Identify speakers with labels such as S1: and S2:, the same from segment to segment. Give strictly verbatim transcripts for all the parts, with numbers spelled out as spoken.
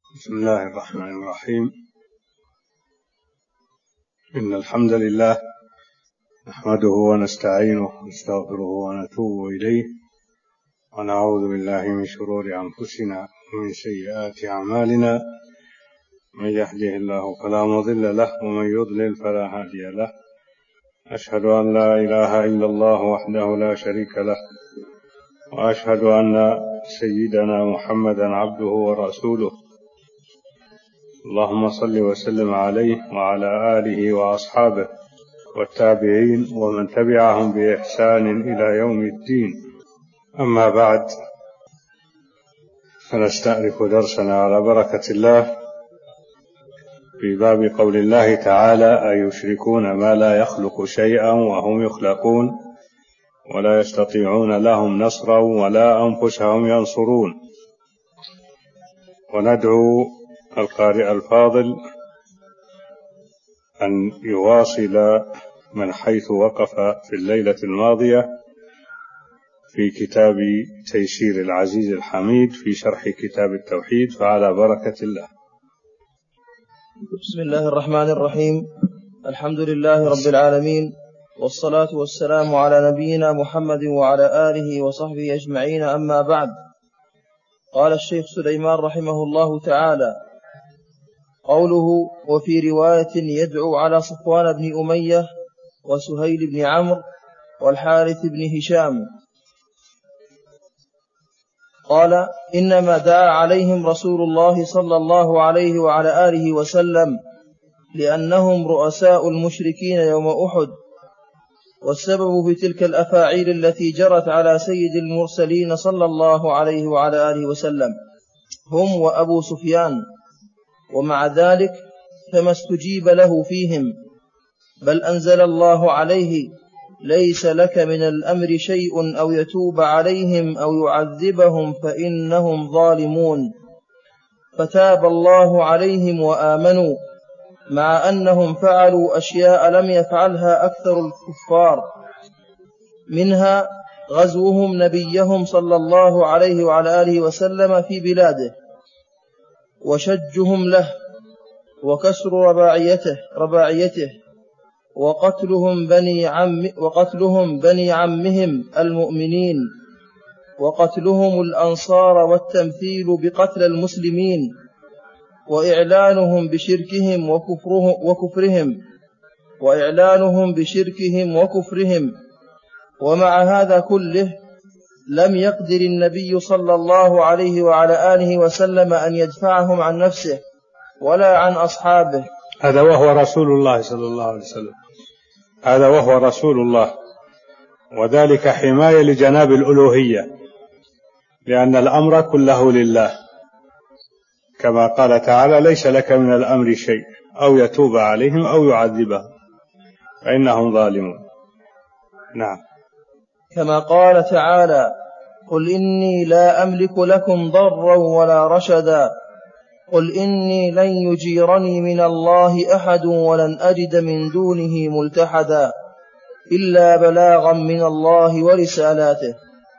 S1: بسم الله الرحمن الرحيم. إن الحمد لله نحمده ونستعينه ونستغفره ونتوب إليه ونعوذ بالله من شرور أنفسنا ومن سيئات أعمالنا، من يهده الله فلا مضل له ومن يضلل فلا هادي له. أشهد أن لا إله إلا الله وحده لا شريك له، وأشهد أن سيدنا محمدا عبده ورسوله. اللهم صل وسلم عليه وعلى آله وأصحابه والتابعين ومن تبعهم بإحسان إلى يوم الدين. أما بعد، فنستأنف درسنا على بركة الله في باب قول الله تعالى: أيشركون ما لا يخلق شيئا وهم يخلقون ولا يستطيعون لهم نصرا ولا أنفسهم ينصرون. وندعو القارئ الفاضل أن يواصل من حيث وقف في الليلة الماضية في كتاب تيسير العزيز الحميد في شرح كتاب التوحيد، فعلى بركة الله.
S2: بسم الله الرحمن الرحيم. الحمد لله رب العالمين، والصلاة والسلام على نبينا محمد وعلى آله وصحبه أجمعين. أما بعد، قال الشيخ سليمان رحمه الله تعالى: قوله: وفي رواية يدعو على صفوان بن أمية وسهيل بن عمرو والحارث بن هشام. قال: إنما دعا عليهم رسول الله صلى الله عليه وعلى آله وسلم لأنهم رؤساء المشركين يوم أحد، والسبب في تلك الأفاعيل التي جرت على سيد المرسلين صلى الله عليه وعلى آله وسلم هم وأبو سفيان، ومع ذلك فما استجيب له فيهم، بل أنزل الله عليه: ليس لك من الأمر شيء أو يتوب عليهم أو يعذبهم فإنهم ظالمون. فتاب الله عليهم وآمنوا، مع أنهم فعلوا أشياء لم يفعلها أكثر الكفار، منها غزوهم نبيهم صلى الله عليه وعلى آله وسلم في بلاده، وشجهم له، وكسر رباعيته رباعيته وقتلهم بني عم وقتلهم بني عمهم المؤمنين، وقتلهم الأنصار، والتمثيل بقتل المسلمين، وإعلانهم بشركهم وكفرهم وكفرهم وإعلانهم بشركهم وكفرهم. ومع هذا كله لم يقدر النبي صلى الله عليه وعلى آله وسلم أن يدفعهم عن نفسه ولا عن أصحابه.
S1: هذا وهو رسول الله صلى الله عليه وسلم، هذا وهو رسول الله، وذلك حماية لجناب الألوهية، لأن الأمر كله لله، كما قال تعالى: ليس لك من الأمر شيء أو يتوب عليهم أو يعذبهم فإنهم ظالمون. نعم.
S2: كما قال تعالى: قل إني لا أملك لكم ضرا ولا رشدا، قل إني لن يجيرني من الله أحد ولن أجد من دونه ملتحدا إلا بلاغا من الله ورسالاته.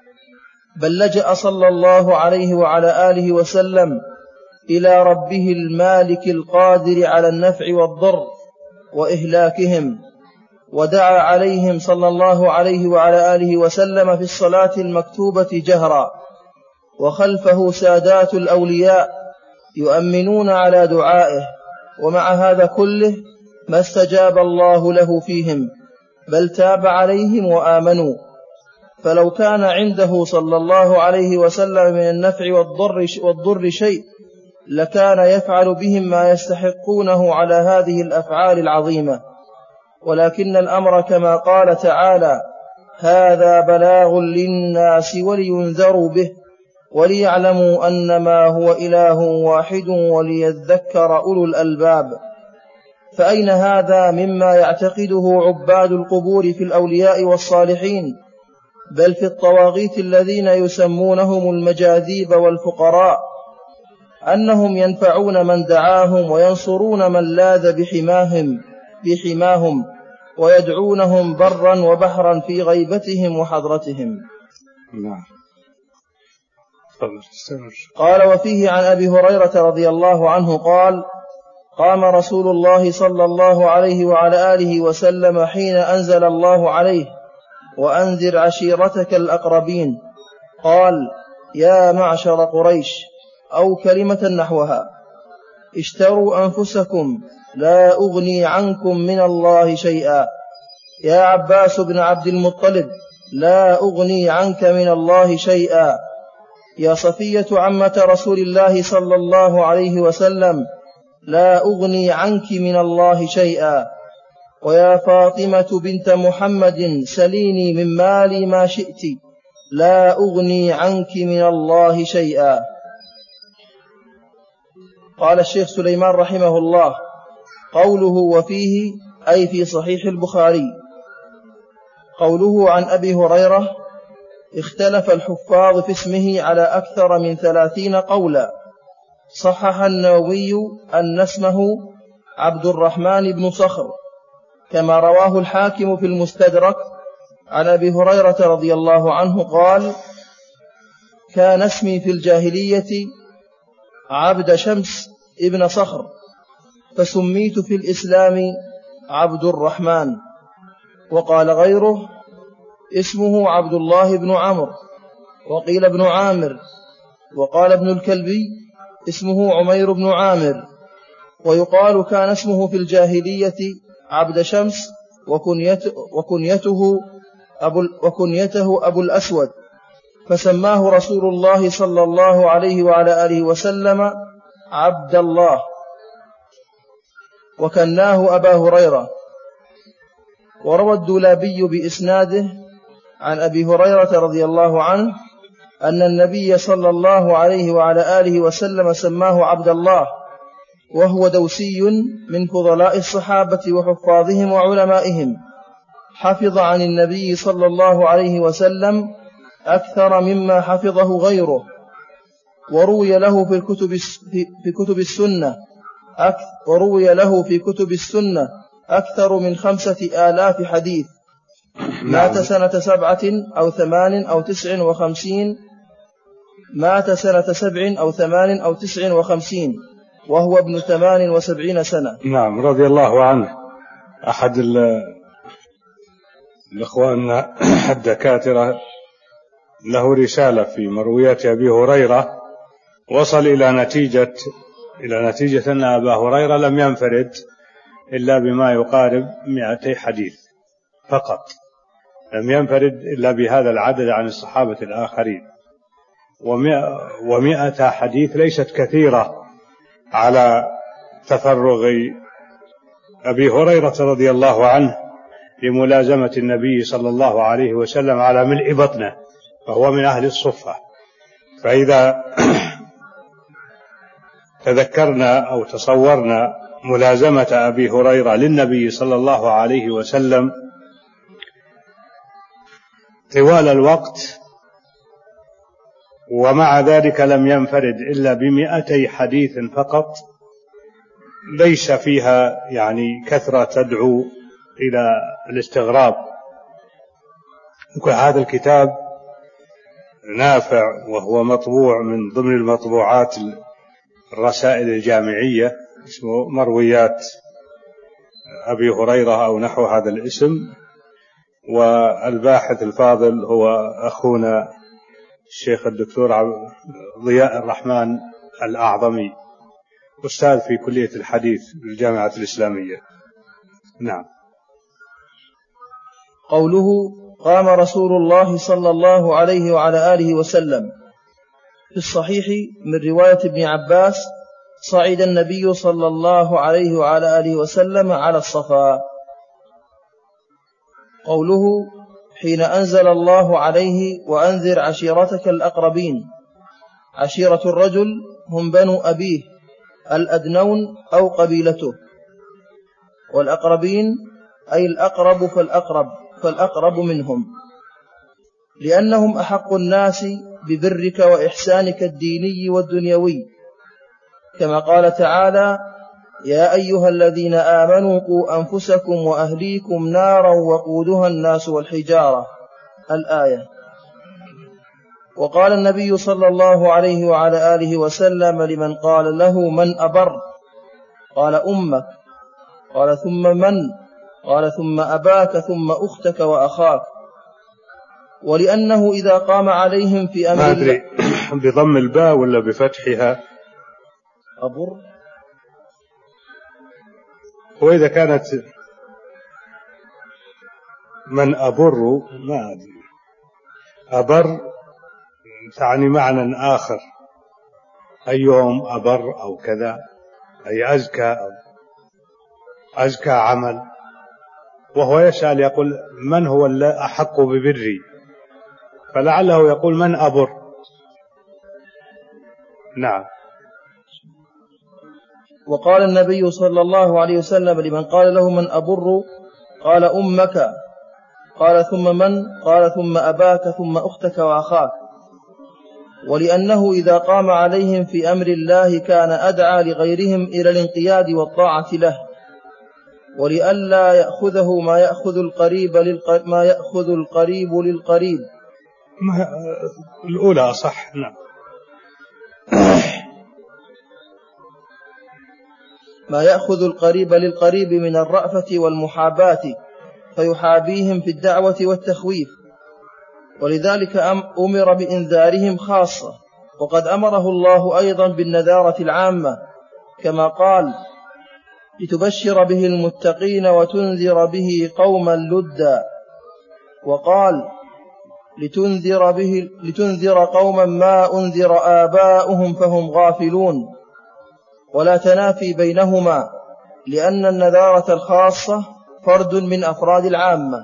S2: بل لجأ صلى الله عليه وعلى آله وسلم إلى ربه المالك القادر على النفع والضر وإهلاكهم، ودعا عليهم صلى الله عليه وعلى آله وسلم في الصلاة المكتوبة جهرا، وخلفه سادات الأولياء يؤمنون على دعائه، ومع هذا كله ما استجاب الله له فيهم، بل تاب عليهم وآمنوا. فلو كان عنده صلى الله عليه وسلم من النفع والضر, والضر شيء لكان يفعل بهم ما يستحقونه على هذه الأفعال العظيمة، ولكن الأمر كما قال تعالى: هذا بلاغ للناس ولينذروا به وليعلموا أنما هو إله واحد وليذكر أولو الألباب. فأين هذا مما يعتقده عباد القبور في الأولياء والصالحين، بل في الطواغيت الذين يسمونهم المجاذيب والفقراء، أنهم ينفعون من دعاهم وينصرون من لاذ بحماهم, بحماهم ويدعونهم برا وبحرا في غيبتهم وحضرتهم.
S1: نعم.
S2: قال: وفيه عن أبي هريرة رضي الله عنه قال: قام رسول الله صلى الله عليه وعلى آله وسلم حين أنزل الله عليه: وأنذر عشيرتك الأقربين. قال: يا معشر قريش، أو كلمة نحوها: اشتروا أنفسكم لا أغني عنكم من الله شيئا. يا عباس بن عبد المطلب، لا أغني عنك من الله شيئا. يا صفية عمة رسول الله صلى الله عليه وسلم، لا أغني عنك من الله شيئا. ويا فاطمة بنت محمد، سليني من مالي ما شئت، لا أغني عنك من الله شيئا. قال الشيخ سليمان رحمه الله: قوله وفيه أي في صحيح البخاري. قوله عن أبي هريرة: اختلف الحفاظ في اسمه على أكثر من ثلاثين قولا. صحح النووي أن اسمه عبد الرحمن بن صخر، كما رواه الحاكم في المستدرك عن أبي هريرة رضي الله عنه قال: كان اسمي في الجاهلية عبد شمس ابن صخر، فسميت في الإسلام عبد الرحمن. وقال غيره: اسمه عبد الله بن عمرو، وقيل ابن عامر. وقال ابن الكلبي: اسمه عمير بن عامر. ويقال كان اسمه في الجاهلية عبد شمس، وكنيته, وكنيته, أبو, وكنيته أبو الأسود، فسماه رسول الله صلى الله عليه وعلى آله وسلم عبد الله، وكناه أبا هريرة. وروى الدولابي بإسناده عن أبي هريرة رضي الله عنه أن النبي صلى الله عليه وعلى آله وسلم سماه عبد الله، وهو دوسي من فضلاء الصحابة وحفاظهم وعلمائهم، حفظ عن النبي صلى الله عليه وسلم أكثر مما حفظه غيره. وروي له في الكتب في كتب السنة وروي له في كتب السنة أكثر من خمسة آلاف حديث. مات سنة سبعة أو ثمان أو تسع وخمسين مات سنة سبع أو ثمان أو تسع وخمسين وهو ابن ثمان وسبعين سنة.
S1: نعم، رضي الله عنه. أحد الإخوان الدكاترة له رسالة في مرويات أبي هريرة، وصل إلى نتيجة إلى نتيجة أن أبا هريرة لم ينفرد إلا بما يقارب مئتي حديث فقط، لم ينفرد إلا بهذا العدد عن الصحابة الآخرين. ومئة حديث ليست كثيرة على تفرغ أبي هريرة رضي الله عنه لملازمة النبي صلى الله عليه وسلم على ملء بطنه، فهو من أهل الصفة. فإذا تذكرنا أو تصورنا ملازمة أبي هريرة للنبي صلى الله عليه وسلم طوال الوقت، ومع ذلك لم ينفرد إلا بمئتي حديث فقط، ليس فيها يعني كثرة تدعو إلى الاستغراب. هذا الكتاب نافع، وهو مطبوع من ضمن المطبوعات الرسائل الجامعية، اسمه مرويات أبي هريرة أو نحو هذا الاسم. والباحث الفاضل هو أخونا الشيخ الدكتور ضياء الرحمن الأعظمي، أستاذ في كلية الحديث بالجامعة الإسلامية. نعم.
S2: قوله قام رسول الله صلى الله عليه وعلى آله وسلم، في الصحيح من رواية ابن عباس: صعد النبي صلى الله عليه وعلى آله وسلم على الصفا. قوله حين أنزل الله عليه: وأنذر عشيرتك الأقربين. عشيرة الرجل هم بنو أبيه الأدنون أو قبيلته، والأقربين أي الأقرب فالأقرب فالأقرب منهم، لأنهم أحق الناس ببرك وإحسانك الديني والدنيوي، كما قال تعالى: يا أيها الذين آمنوا قوا أنفسكم وأهليكم نارا وقودها الناس والحجارة، الآية. وقال النبي صلى الله عليه وعلى آله وسلم لمن قال له من أبر؟ قال أمك. قال ثم من؟ قال ثم أباك ثم أختك وأخاك. ولأنه إذا قام عليهم في أمر
S1: ما أدري بضم الباء ولا بفتحها؟
S2: أبر.
S1: وإذا كانت من أبر ما أدري، أبر تعني معنى آخر، أيهم أبر أو كذا، أي أزكى أو أزكى عمل. وهو يسأل يقول من هو الأحق ببري، فلعله يقول من أبر. نعم.
S2: وقال النبي صلى الله عليه وسلم لمن قال له من أبر؟ قال أمك. قال ثم من؟ قال ثم أباك ثم أختك وأخاك. ولأنه إذا قام عليهم في أمر الله كان أدعى لغيرهم إلى الانقياد والطاعة له، ولئلا يأخذه ما يأخذ القريب للقريب ما يأخذ القريب للقريب.
S1: ما الأولى صح. نعم.
S2: ما يأخذ القريب للقريب من الرأفة والمحاباة فيحابيهم في الدعوة والتخويف، ولذلك أمر بإنذارهم خاصة، وقد أمره الله أيضا بالنذارة العامة كما قال لتبشر به المتقين وتنذر به قوما لدا، وقال لتنذر به لتنذر قوما ما أنذر آباؤهم فهم غافلون، ولا تنافي بينهما، لأن النذارة الخاصة فرد من أفراد العامة.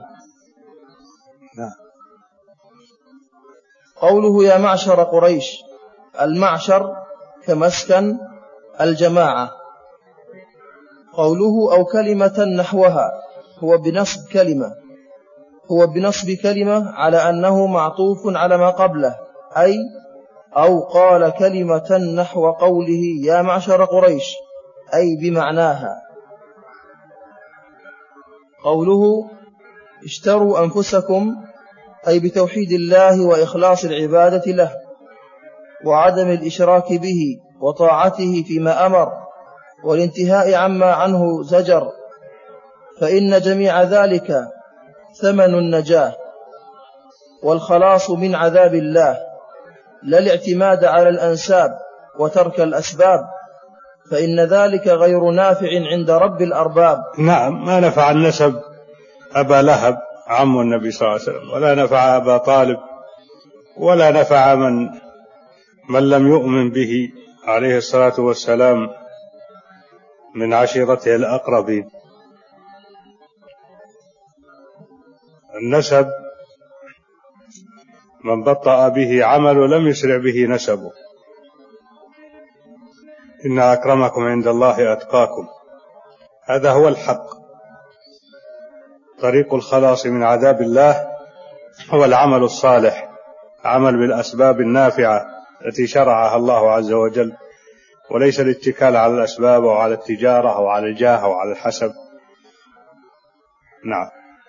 S2: قوله يا معشر قريش، المعشر كمسكن الجماعة. قوله أو كلمة نحوها هو بنصب كلمة هو بنصب كلمة على أنه معطوف على ما قبله، أي أو قال كلمة نحو قوله يا معشر قريش، أي بمعناها. قوله اشتروا أنفسكم، أي بتوحيد الله وإخلاص العبادة له وعدم الإشراك به وطاعته فيما أمر والانتهاء عما عنه زجر، فإن جميع ذلك ثمن النجاة والخلاص من عذاب الله، لا الاعتماد على الأنساب وترك الأسباب، فإن ذلك غير نافع عند رب الأرباب.
S1: نعم. ما نفع النسب أبا لهب عم النبي صلى الله عليه وسلم، ولا نفع أبا طالب، ولا نفع من من لم يؤمن به عليه الصلاة والسلام من عشيرته الأقربين. النسب من بطأ به عمل لم يسرع به نسبه. إن أكرمكم عند الله أتقاكم. هذا هو الحق. طريق الخلاص من عذاب الله هو العمل الصالح، عمل بالأسباب النافعة التي شرعها الله عز وجل، وليس الاتكال على الأسباب أو على التجارة أو على الجاه أو على الحسب. نعم.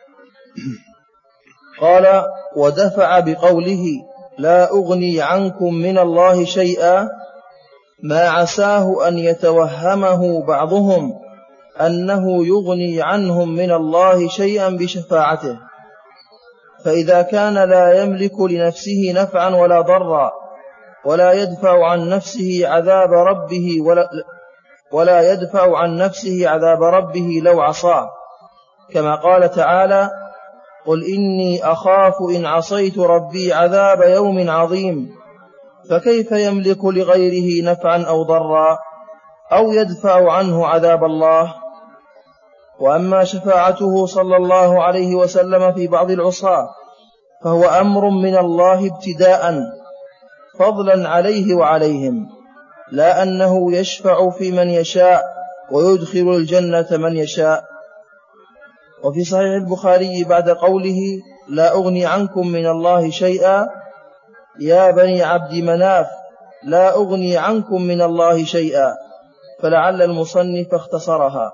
S2: قال ودفع بقوله لا أغني عنكم من الله شيئا، ما عساه أن يتوهمه بعضهم أنه يغني عنهم من الله شيئا بشفاعته، فإذا كان لا يملك لنفسه نفعا ولا ضرا ولا يدفع عن نفسه عذاب ربه ولا, ولا يدفع عن نفسه عذاب ربه لو عصاه، كما قال تعالى قل إني أخاف إن عصيت ربي عذاب يوم عظيم، فكيف يملك لغيره نفعا أو ضرا أو يدفع عنه عذاب الله؟ وأما شفاعته صلى الله عليه وسلم في بعض العصاة فهو أمر من الله ابتداء فضلا عليه وعليهم، لا أنه يشفع في من يشاء ويدخل الجنة من يشاء. وفي صحيح البخاري بعد قوله لا أغني عنكم من الله شيئا يا بني عبد مناف لا أغني عنكم من الله شيئا، فلعل المصنف اختصرها.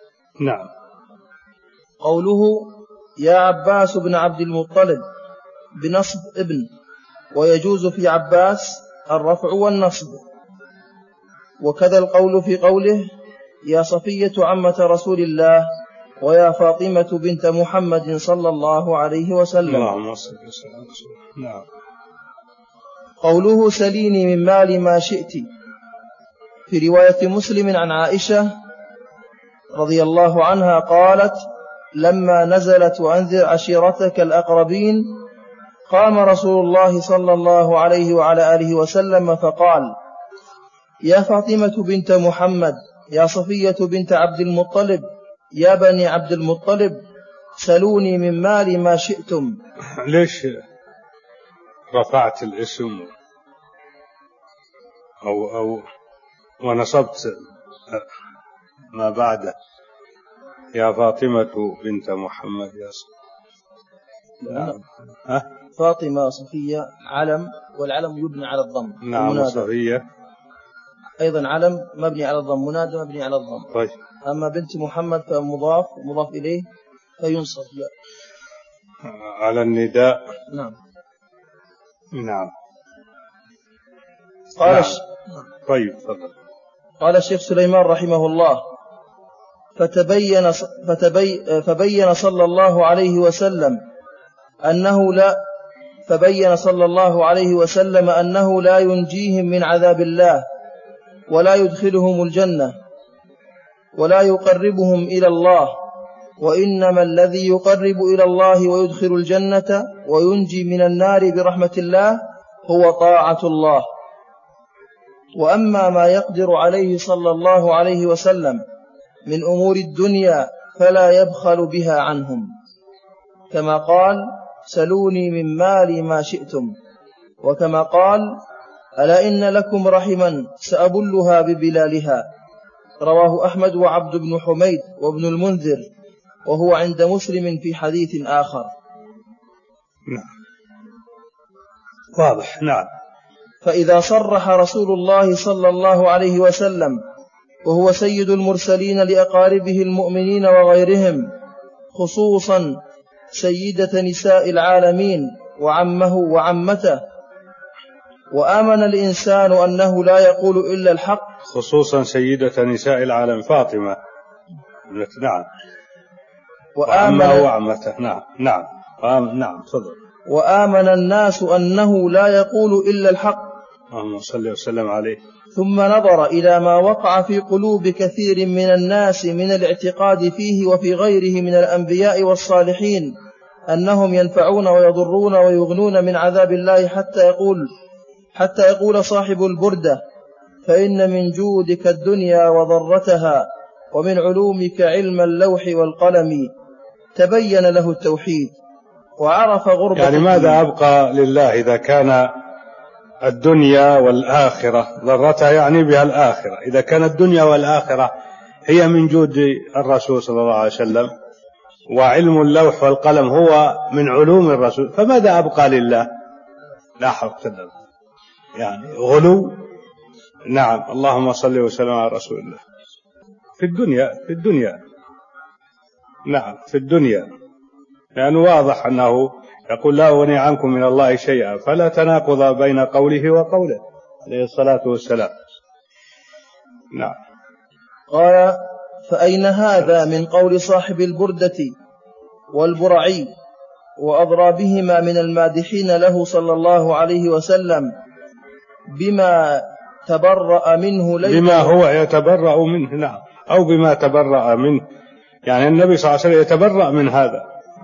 S1: نعم.
S2: قوله يا عباس بن عبد المطلب بنصب ابن، ويجوز في عباس الرفع والنصب. وكذا القول في قوله يا صفية عمة رسول الله ويا فاطمة بنت محمد صلى الله عليه وسلم.
S1: اللهم صل وسلم. نعم.
S2: قوله سليني من مال ما شئت في رواية مسلم عن عائشة رضي الله عنها قالت لما نزلت وأنذر عشيرتك الأقربين قام رسول الله صلى الله عليه وعلى آله وسلم فقال يا فاطمة بنت محمد يا صفية بنت عبد المطلب يا بني عبد المطلب سلوني من مال ما شئتم.
S1: ليش رفعت الاسم أو, أو ونصبت ما بعده يا فاطمة بنت محمد يا صفية؟
S2: نعم. فاطمة صفية علم، والعلم يبنى على الضم.
S1: نعم. صفية
S2: أيضا علم مبني على الضم، منادى مبني على الضم.
S1: طيب.
S2: أما بنت محمد فمضاف ومضاف إليه فينصب
S1: على النداء.
S2: نعم.
S1: نعم.
S2: قال
S1: نعم.
S2: الش...
S1: طيب فضل.
S2: قال الشيخ سليمان رحمه الله فتبين فتبي فبين صلى الله عليه وسلم أنه لا فبين صلى الله عليه وسلم أنه لا ينجيهم من عذاب الله ولا يدخلهم الجنة ولا يقربهم إلى الله، وإنما الذي يقرب إلى الله ويدخل الجنة وينجي من النار برحمة الله هو طاعة الله. وأما ما يقدر عليه صلى الله عليه وسلم من أمور الدنيا فلا يبخل بها عنهم، كما قال سلوني من مالي ما شئتم، وكما قال ألا إن لكم رحما سأبلها ببلالها، رواه أحمد وعبد بن حميد وابن المنذر، وهو عند مسلم في حديث آخر.
S1: نعم. واضح. نعم.
S2: فإذا صرح رسول الله صلى الله عليه وسلم وهو سيد المرسلين لأقاربه المؤمنين وغيرهم، خصوصا سيدة نساء العالمين وعمه وعمته، وآمن الإنسان أنه لا يقول إلا الحق،
S1: خصوصا سيدة نساء العالم فاطمة. نعم.
S2: وآمن
S1: وعمه وعمته. نعم. نعم. نعم. تفضل.
S2: وآمن الناس أنه لا يقول إلا الحق،
S1: اللهم صل وسلم عليه.
S2: ثم نظر إلى ما وقع في قلوب كثير من الناس من الاعتقاد فيه وفي غيره من الأنبياء والصالحين أنهم ينفعون ويضرون ويغنون من عذاب الله، حتى يقول حتى يقول صاحب البردة فإن من جودك الدنيا وضرتها ومن علومك علم اللوح والقلم. تبين له التوحيد وعرف غربة
S1: يعني ماذا أبقى لله إذا كان الدنيا والآخرة ضرتها، يعني بها الآخرة، إذا كان الدنيا والآخرة هي من جود الرسول صلى الله عليه وسلم، وعلم اللوح والقلم هو من علوم الرسول، فماذا أبقى لله؟ لا حول ولا يعني غلو. نعم. اللهم صل وسلم على رسول الله. في الدنيا في الدنيا نعم في الدنيا، لأنه واضح أنه يقول لا أغني عنكم من الله شيئا، فلا تناقض بين قوله وقوله عليه الصلاة والسلام. نعم.
S2: قال فأين هذا من قول صاحب البردة والبرعي وأضرابهما من المادحين له صلى الله عليه وسلم بما تبرأ منه ليلا،
S1: بما هو يتبرأ منه. نعم. أو بما تبرأ منه، يعني النبي صلى الله عليه وسلم يتبرأ من هذا.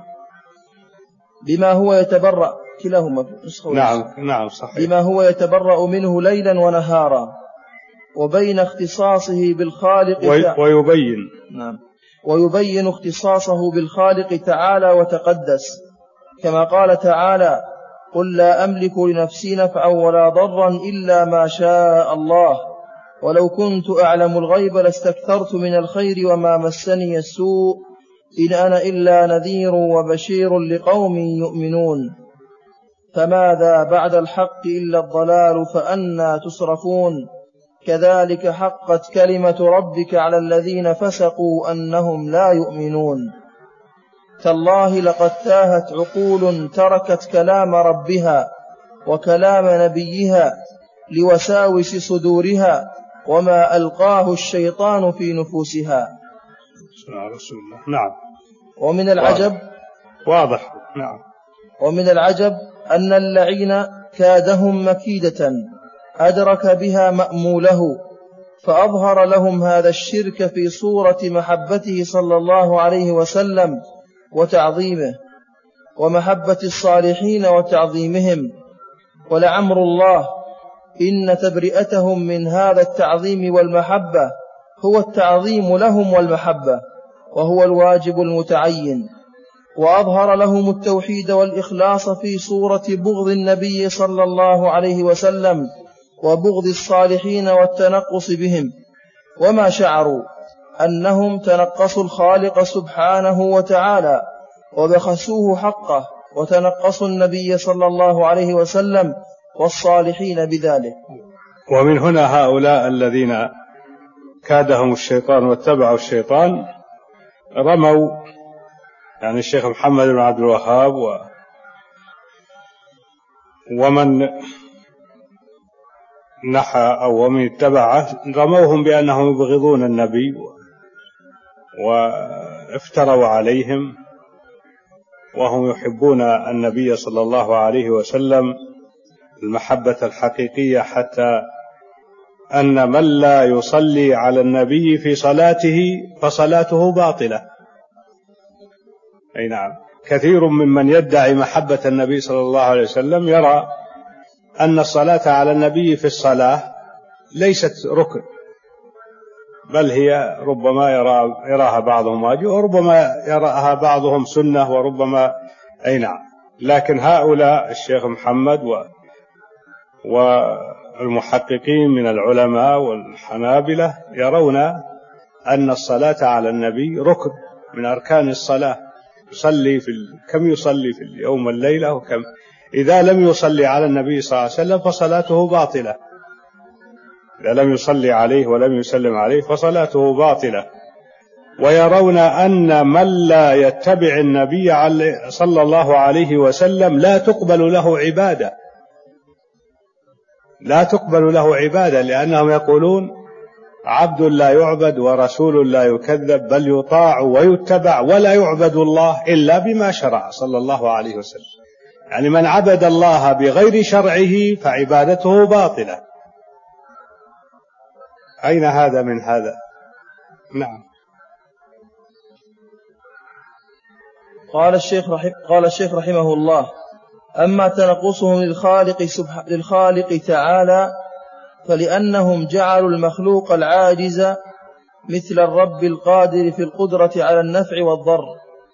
S2: بما هو يتبرأ كلاهما.
S1: نعم. نعم صحيح.
S2: بما هو يتبرأ منه ليلا ونهارا، وبين اختصاصه بالخالق
S1: وي ويبين
S2: نعم ويبين اختصاصه بالخالق تعالى وتقدس، كما قال تعالى قل لا أملك لنفسي نفعا ولا ضرا إلا ما شاء الله ولو كنت أعلم الغيب لاستكثرت من الخير وما مسني السوء إن أنا إلا نذير وبشير لقوم يؤمنون. فماذا بعد الحق إلا الضلال فأنى تصرفون. كذلك حقت كلمة ربك على الذين فسقوا أنهم لا يؤمنون. تالله لقد تاهت عقول تركت كلام ربها وكلام نبيها لوساوس صدورها وما ألقاه الشيطان في نفوسها.
S1: رسول الله. نعم.
S2: ومن العجب
S1: واضح. نعم.
S2: ومن العجب أن اللعين كادهم مكيدة أدرك بها مأموله، فأظهر لهم هذا الشرك في صورة محبته صلى الله عليه وسلم وتعظيمه، ومحبة الصالحين وتعظيمهم. ولعمر الله إن تبرئتهم من هذا التعظيم والمحبة هو التعظيم لهم والمحبة، وهو الواجب المتعين. وأظهر لهم التوحيد والإخلاص في صورة بغض النبي صلى الله عليه وسلم وبغض الصالحين والتنقص بهم، وما شعروا أنهم تنقصوا الخالق سبحانه وتعالى وبخسوه حقه، وتنقصوا النبي صلى الله عليه وسلم والصالحين بذلك.
S1: ومن هنا هؤلاء الذين كادهم الشيطان واتبعوا الشيطان رموا، يعني الشيخ محمد بن عبد الوهاب و ومن نحى أو ومن اتبعه رموهم بأنهم يبغضون النبي وافتروا عليهم، وهم يحبون النبي صلى الله عليه وسلم المحبة الحقيقية، حتى أن من لا يصلي على النبي في صلاته فصلاته باطلة. أي نعم. كثير ممن يدعي محبة النبي صلى الله عليه وسلم يرى أن الصلاة على النبي في الصلاة ليست ركن، بل هي ربما يرى يراها بعضهم واجب وربما يراها بعضهم سنة وربما أي نعم. لكن هؤلاء الشيخ محمد و والمحققين من العلماء والحنابلة يرون أن الصلاة على النبي ركن من أركان الصلاة. يصلي في ال... كم يصلي في اليوم والليلة وكم، إذا لم يصلي على النبي صلى الله عليه وسلم فصلاته باطلة، إذا لم يصلي عليه ولم يسلم عليه فصلاته باطلة. ويرون أن من لا يتبع النبي صلى الله عليه وسلم لا تقبل له عبادة، لا تقبل له عبادة، لأنهم يقولون عبد لا يعبد ورسول لا يكذب، بل يطاع ويتبع ولا يعبد الله إلا بما شرع صلى الله عليه وسلم. يعني من عبد الله بغير شرعه فعبادته باطلة. أين هذا من هذا؟ نعم.
S2: قال الشيخ رحمه, قال الشيخ رحمه الله: أما تنقصهم للخالق, للخالق تعالى فلأنهم جعلوا المخلوق العاجز مثل الرب القادر في القدرة على النفع والضر.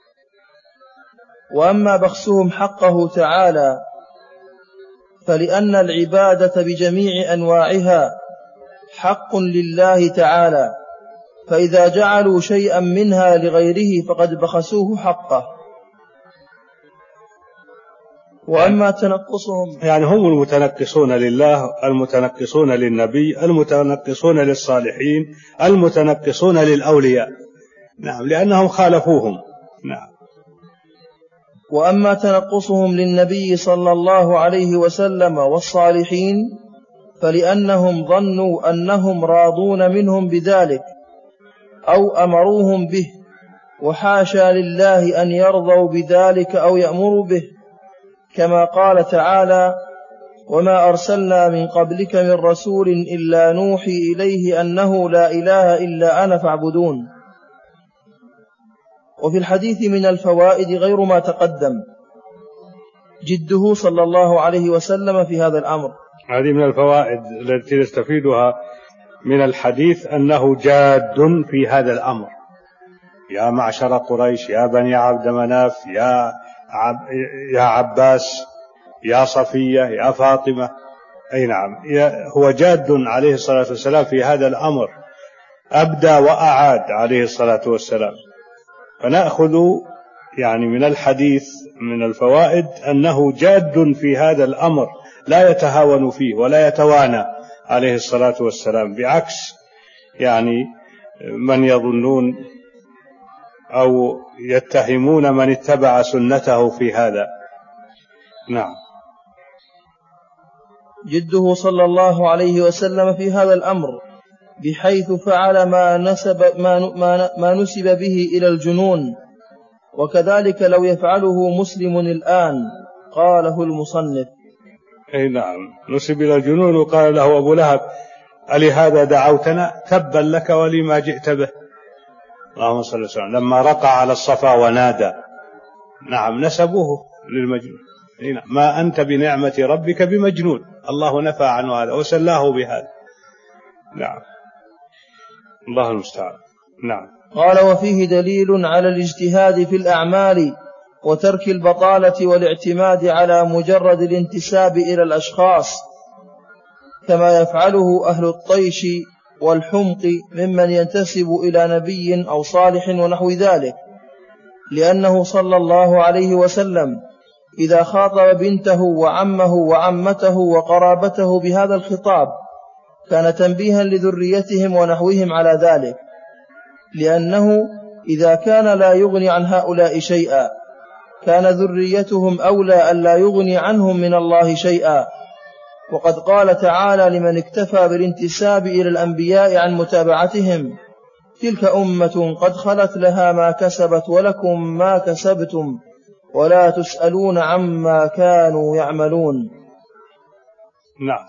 S2: وأما بخسهم حقه تعالى فلأن العبادة بجميع أنواعها حق لله تعالى، فإذا جعلوا شيئا منها لغيره فقد بخسوه حقه. وأما تنقصهم،
S1: يعني هم المتنقصون لله، المتنقصون للنبي، المتنقصون للصالحين، المتنقصون للأولياء. نعم، لأنهم خالفوهم. نعم.
S2: وأما تنقصهم للنبي صلى الله عليه وسلم والصالحين فلأنهم ظنوا أنهم راضون منهم بذلك أو أمروهم به، وحاشا لله أن يرضوا بذلك أو يأمروا به، كما قال تعالى: وما أرسلنا من قبلك من رسول إلا نوحي إليه أنه لا إله إلا أنا فاعبدون. وفي الحديث من الفوائد غير ما تقدم جده صلى الله عليه وسلم في هذا الأمر.
S1: هذه من الفوائد التي نستفيدها من الحديث، أنه جاد في هذا الأمر. يا معشر قريش، يا بني عبد مناف، يا عب يا عباس، يا صفية، يا فاطمة، أي نعم، هو جاد عليه الصلاة والسلام في هذا الأمر، أبدى وأعاد عليه الصلاة والسلام. فنأخذ يعني من الحديث من الفوائد أنه جاد في هذا الأمر، لا يتهاون فيه ولا يتوانى عليه الصلاة والسلام، بعكس يعني من يظنون أو يتهمون من اتبع سنته في هذا. نعم.
S2: جده صلى الله عليه وسلم في هذا الأمر، بحيث فعل ما نسب, ما, ما, ما نسب به إلى الجنون، وكذلك لو يفعله مسلم الآن. قاله المصنف.
S1: أي نعم، نسب إلى الجنون وقال له أبو لهب ألهذا دعوتنا؟ تبا لك ولما جئت به. اللهم صل وسلم. لما رقع على الصفا ونادى، نعم، نسبوه للمجنون. ما أنت بنعمة ربك بمجنون، الله نفى عنه هذا وسلاه بهذا. نعم، الله المستعان. نعم.
S2: قال: وفيه دليل على الاجتهاد في الأعمال وترك البطالة والاعتماد على مجرد الانتساب إلى الأشخاص، كما يفعله أهل الطيش والحمق ممن ينتسب إلى نبي أو صالح ونحو ذلك، لأنه صلى الله عليه وسلم إذا خاطب بنته وعمه وعمته وقرابته بهذا الخطاب كان تنبيها لذريتهم ونحوهم على ذلك، لأنه إذا كان لا يغني عن هؤلاء شيئا كان ذريتهم أولى أن لا يغني عنهم من الله شيئا. وقد قال تعالى لمن اكتفى بالانتساب إلى الأنبياء عن متابعتهم: تلك أمة قد خلت لها ما كسبت ولكم ما كسبتم ولا تسألون عما كانوا يعملون.
S1: نعم.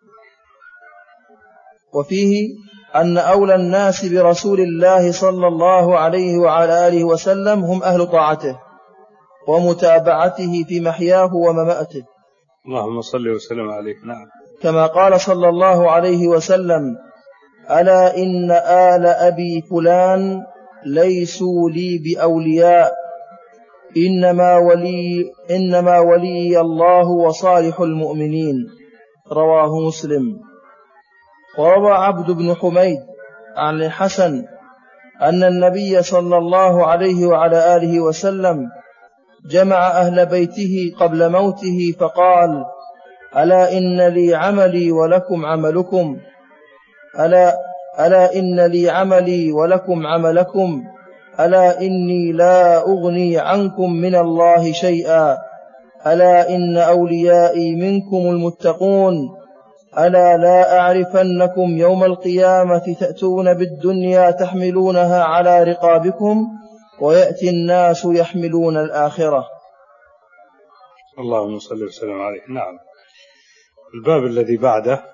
S2: وفيه أن أولى الناس برسول الله صلى الله عليه وعلى آله وسلم هم أهل طاعته ومتابعته في محياه ومماته.
S1: اللهم صل وسلم عليه. نعم.
S2: كما قال صلى الله عليه وسلم: ألا إن آل أبي فلان ليسوا لي بأولياء، إنما ولي, إنما ولي الله وصالح المؤمنين. رواه مسلم. وروى عبد بن حميد عن الحسن أن النبي صلى الله عليه وعلى آله وسلم جمع أهل بيته قبل موته فقال: ألا إن لي عملي ولكم عملكم، ألا, ألا إن لي عملي ولكم عملكم، ألا إني لا أغني عنكم من الله شيئا، ألا إن أوليائي منكم المتقون، ألا لا أعرفنكم يوم القيامة تأتون بالدنيا تحملونها على رقابكم ويأتي الناس يحملون الآخرة.
S1: اللهم صل وسلم عليه. نعم. الباب الذي بعده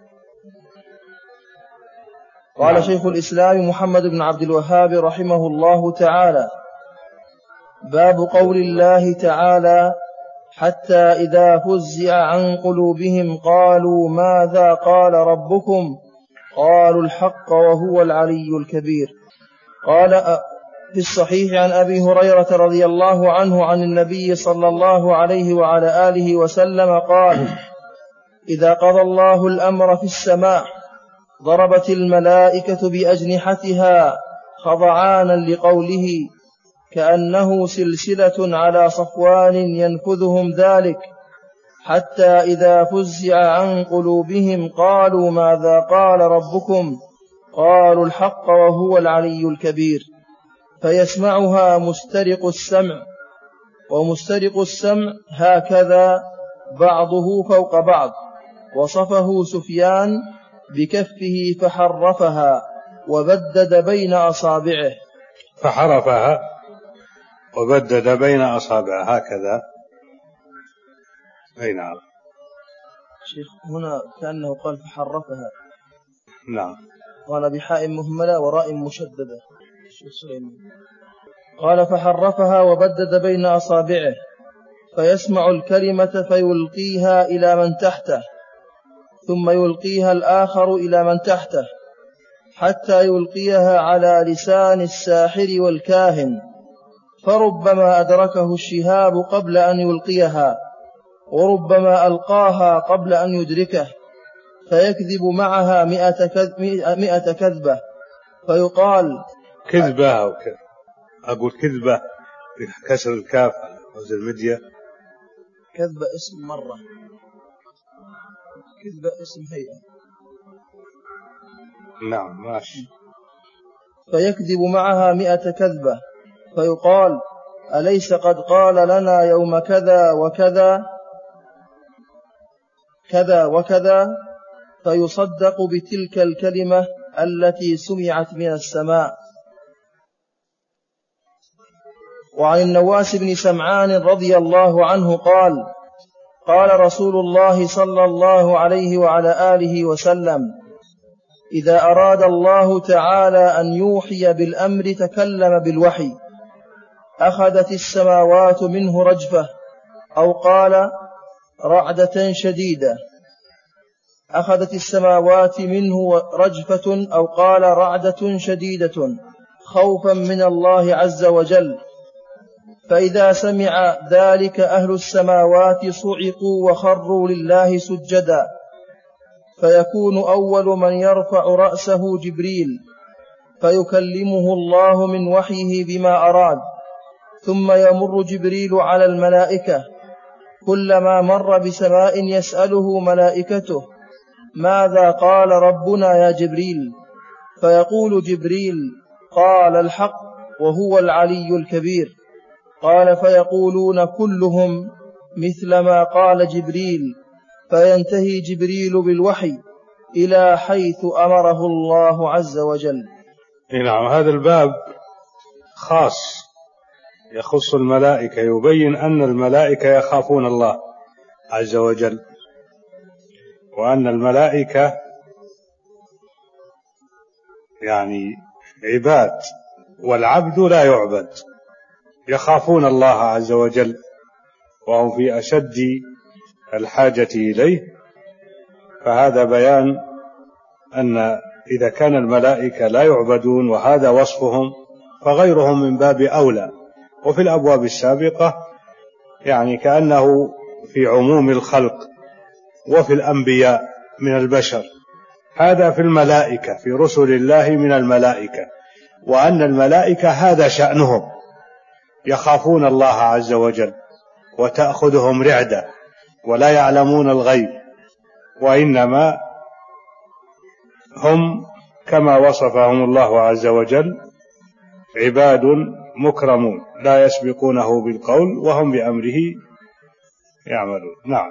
S2: قال نعم. شيخ الإسلام محمد بن عبد الوهاب رحمه الله تعالى: باب قول الله تعالى: حتى إذا فزع عن قلوبهم قالوا ماذا قال ربكم، قالوا الحق وهو العلي الكبير. قال في الصحيح عن أبي هريرة رضي الله عنه عن النبي صلى الله عليه وعلى آله وسلم قال: إذا قضى الله الأمر في السماء ضربت الملائكة بأجنحتها خضعانا لقوله، كأنه سلسلة على صفوان ينفذهم ذلك، حتى إذا فزع عن قلوبهم قالوا ماذا قال ربكم، قالوا الحق وهو العلي الكبير. فيسمعها مسترق السمع، ومسترق السمع هكذا بعضه فوق بعض. وصفه سفيان بكفه فحرفها وبدد بين أصابعه.
S1: فحرفها وبدد بين أصابعه هكذا. أي نعم.
S2: شيخ هنا كأنه قال فحرفها.
S1: نعم.
S2: قال بحاء مهملة وراء مشددة. قال فحرفها وبدد بين أصابعه، فيسمع الكلمة فيلقيها إلى من تحته، ثم يلقيها الآخر إلى من تحته، حتى يلقيها على لسان الساحر والكاهن، فربما أدركه الشهاب قبل أن يلقيها، وربما ألقاها قبل أن يدركه، فيكذب معها مئة كذبة، فيقال
S1: كذبة أو كذب. أقول كذبة بكسر الكاف وزن المدية.
S2: كذبة اسم مرة، كذبة اسم هيئة.
S1: نعم ماشي.
S2: فيكذب معها مئة كذبة، فيقال: أليس قد قال لنا يوم كذا وكذا كذا وكذا، فيصدق بتلك الكلمة التي سمعت من السماء. وعن النواس بن سمعان رضي الله عنه قال: قال رسول الله صلى الله عليه وعلى آله وسلم: إذا أراد الله تعالى أن يوحي بالأمر تكلم بالوحي، أخذت السماوات منه رجفة، أو قال رعدة شديدة. أخذت السماوات منه رجفة أو قال رعدة شديدة خوفا من الله عز وجل، فإذا سمع ذلك أهل السماوات صعقوا وخروا لله سجدا، فيكون أول من يرفع رأسه جبريل، فيكلمه الله من وحيه بما أراد، ثم يمر جبريل على الملائكة، كلما مر بسماء يسأله ملائكته: ماذا قال ربنا يا جبريل؟ فيقول جبريل: قال الحق وهو العلي الكبير. قال: فيقولون كلهم مثل ما قال جبريل، فينتهي جبريل بالوحي إلى حيث أمره الله عز وجل.
S1: نعم، هذا الباب خاص يخص الملائكة، يبين أن الملائكة يخافون الله عز وجل، وأن الملائكة يعني عباد، والعبد لا يعبد، يخافون الله عز وجل، وهم في أشد الحاجة إليه. فهذا بيان أن إذا كان الملائكة لا يعبدون وهذا وصفهم، فغيرهم من باب أولى. وفي الأبواب السابقة يعني كأنه في عموم الخلق وفي الأنبياء من البشر، هذا في الملائكة، في رسل الله من الملائكة، وأن الملائكة هذا شأنهم، يخافون الله عز وجل وتأخذهم رعدة ولا يعلمون الغيب، وإنما هم كما وصفهم الله عز وجل عباد مكرمون لا يسبقونه بالقول وهم بأمره يعملون. نعم.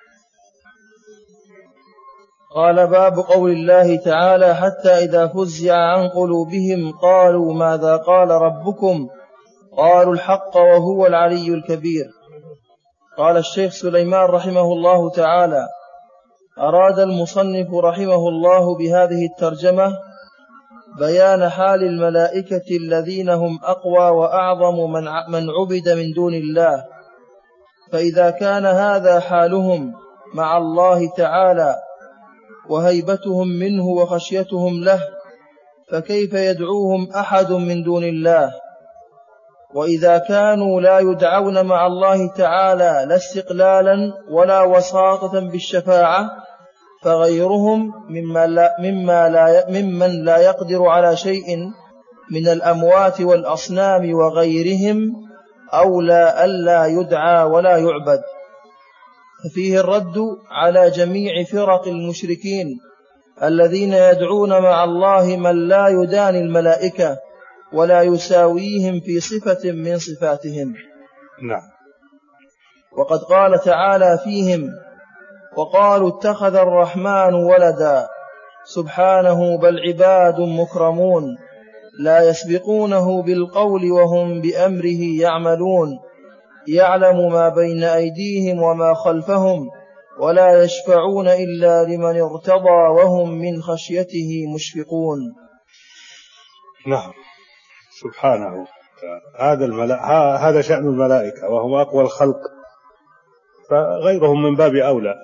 S2: قال: باب قول الله تعالى: حتى إذا فزع عن قلوبهم قالوا ماذا قال ربكم؟ قالوا الحق وهو العلي الكبير. قال الشيخ سليمان رحمه الله تعالى: أراد المصنف رحمه الله بهذه الترجمة بيان حال الملائكة الذين هم أقوى وأعظم من عبد من دون الله. فإذا كان هذا حالهم مع الله تعالى وهيبتهم منه وخشيتهم له، فكيف يدعوهم أحد من دون الله؟ وإذا كانوا لا يدعون مع الله تعالى لا استقلالا ولا وساطة بالشفاعة، فغيرهم مما لا مما لا ممن لا يقدر على شيء من الأموات والأصنام وغيرهم أولى ألا يدعى ولا يعبد. ففيه الرد على جميع فرق المشركين الذين يدعون مع الله من لا يداني الملائكة ولا يساويهم في صفة من صفاتهم.
S1: نعم.
S2: وقد قال تعالى فيهم: وقالوا اتخذ الرحمن ولدا سبحانه بل عباد مكرمون لا يسبقونه بالقول وهم بأمره يعملون يعلم ما بين أيديهم وما خلفهم ولا يشفعون إلا لمن ارتضى وهم من خشيته مشفقون.
S1: نعم سبحانه. هذا الملائكة، هذا شأن الملائكة وهم أقوى الخلق، فغيرهم من باب أولى.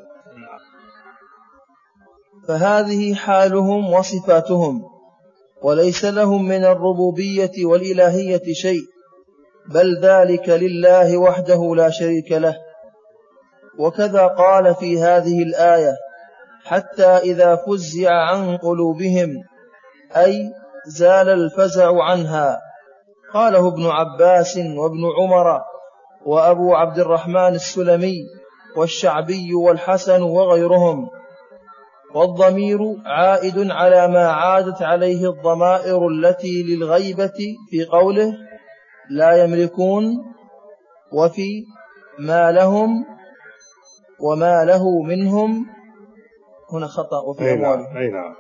S2: فهذه حالهم وصفاتهم، وليس لهم من الربوبية والإلهية شيء، بل ذلك لله وحده لا شريك له. وكذا قال في هذه الآية: حتى إذا فزع عن قلوبهم، أي زال الفزع عنها. قاله ابن عباس وابن عمر وأبو عبد الرحمن السلمي والشعبي والحسن وغيرهم. والضمير عائد على ما عادت عليه الضمائر التي للغيبة في قوله: لا يملكون، وفي ما لهم وما له منهم. هنا خطأ وفي أموالهم.
S1: أي نعم.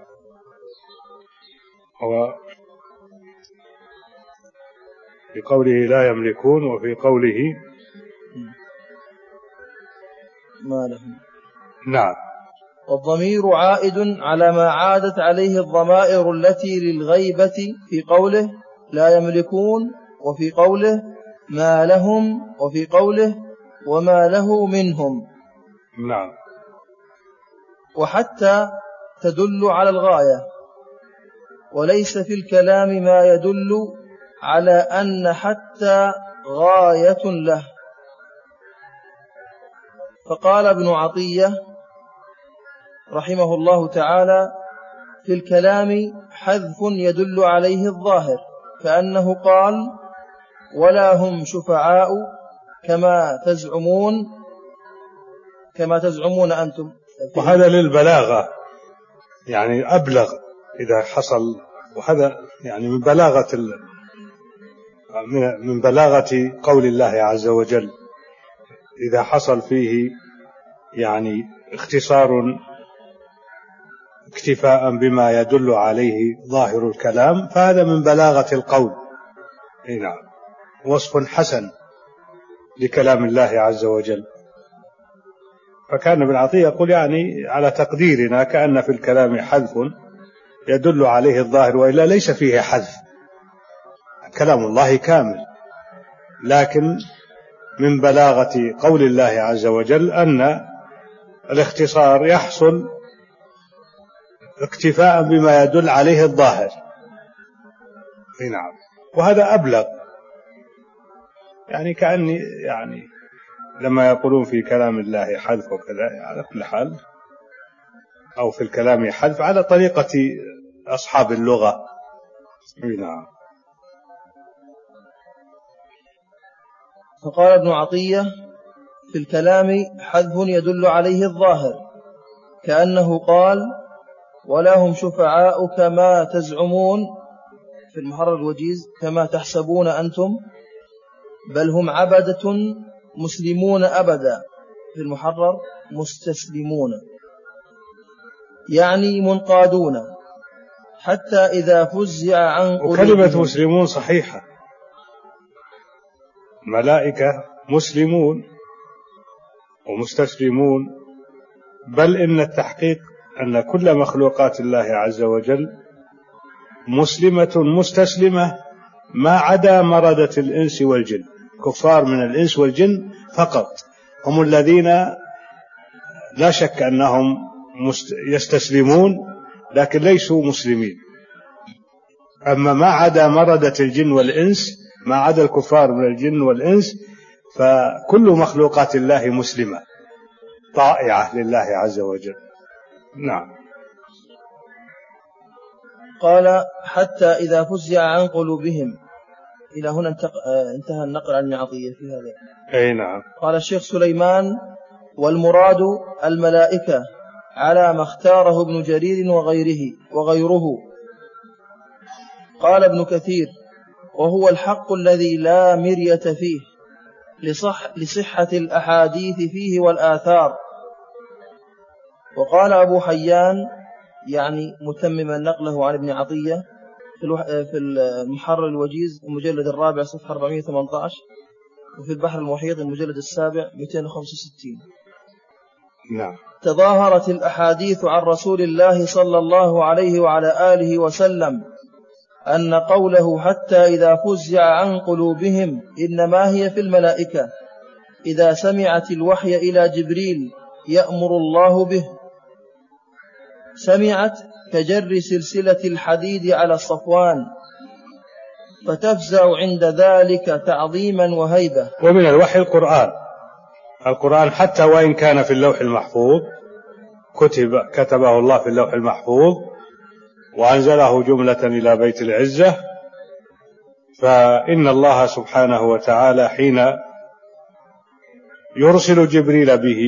S1: هو في قوله لا يملكون وفي قوله
S2: ما لهم.
S1: نعم.
S2: والضمير عائد على ما عادت عليه الضمائر التي للغيبة في قوله لا يملكون، وفي قوله ما لهم، وفي قوله وما له منهم.
S1: نعم.
S2: وحتى تدل على الغاية، وليس في الكلام ما يدل على أن حتى غاية له. فقال ابن عطية رحمه الله تعالى: في الكلام حذف يدل عليه الظاهر، كأنه قال ولا هم شفعاء كما تزعمون كما تزعمون أنتم.
S1: وهذا للبلاغة، يعني أبلغ إذا حصل، وهذا يعني من بلاغة من بلاغة قول الله عز وجل، إذا حصل فيه يعني اختصار اكتفاء بما يدل عليه ظاهر الكلام، فهذا من بلاغة القول. نعم، وصف حسن لكلام الله عز وجل. فكان ابن عطية يقول يعني على تقديرنا كأن في الكلام حذف يدل عليه الظاهر، وإلا ليس فيه حذف، كلام الله كامل، لكن من بلاغة قول الله عز وجل أن الاختصار يحصل اكتفاء بما يدل عليه الظاهر. نعم، وهذا أبلغ، يعني كأني يعني لما يقولون في كلام الله حذف وكذا على كل حال، أو في الكلام حذف على طريقة أصحاب اللغة. نعم.
S2: فقال ابن عطية: في الكلام حذف يدل عليه الظاهر، كأنه قال ولا هم شفعاء كما تزعمون، في المحرر الوجيز كما تحسبون أنتم، بل هم عبدة مسلمون أبدا، في المحرر مستسلمون، يعني منقادون، حتى إذا فزع عن قلوبهم.
S1: وكلمة مسلمون صحيحة، الملائكة مسلمون ومستسلمون، بل إن التحقيق أن كل مخلوقات الله عز وجل مسلمة مستسلمة، ما عدا مردة الإنس والجن، كفار من الإنس والجن فقط هم الذين لا شك أنهم يستسلمون لكن ليسوا مسلمين. أما ما عدا مردة الجن والإنس، ما عدا الكفار من الجن والإنس، فكل مخلوقات الله مسلمة طائعة لله عز وجل. نعم.
S2: قال حتى إذا فزع عن قلوبهم. إلى هنا انتهى النقل عن عطية في هذا.
S1: أي نعم.
S2: قال الشيخ سليمان: والمراد الملائكة على ما اختاره ابن جرير وغيره وغيره. قال ابن كثير: وهو الحق الذي لا مرية فيه، لصح لصحة الأحاديث فيه والآثار. وقال أبو حيان، يعني متمما نقله عن ابن عطية، في المحرر الوجيز المجلد الرابع صفحة أربعمائة وثمانية عشر، وفي البحر المحيط المجلد السابع مئتين وخمسة وستين.
S1: نعم.
S2: تظاهرت الأحاديث عن رسول الله صلى الله عليه وعلى آله وسلم أن قوله حتى إذا فزع عن قلوبهم إنما هي في الملائكة إذا سمعت الوحي إلى جبريل يأمر الله به، سمعت كجر سلسلة الحديد على الصفوان، فتفزع عند ذلك تعظيما وهيبة.
S1: ومن الوحي القرآن، القرآن حتى وإن كان في اللوح المحفوظ، كتب كتبه الله في اللوح المحفوظ وأنزله جملة إلى بيت العزة، فإن الله سبحانه وتعالى حين يرسل جبريل به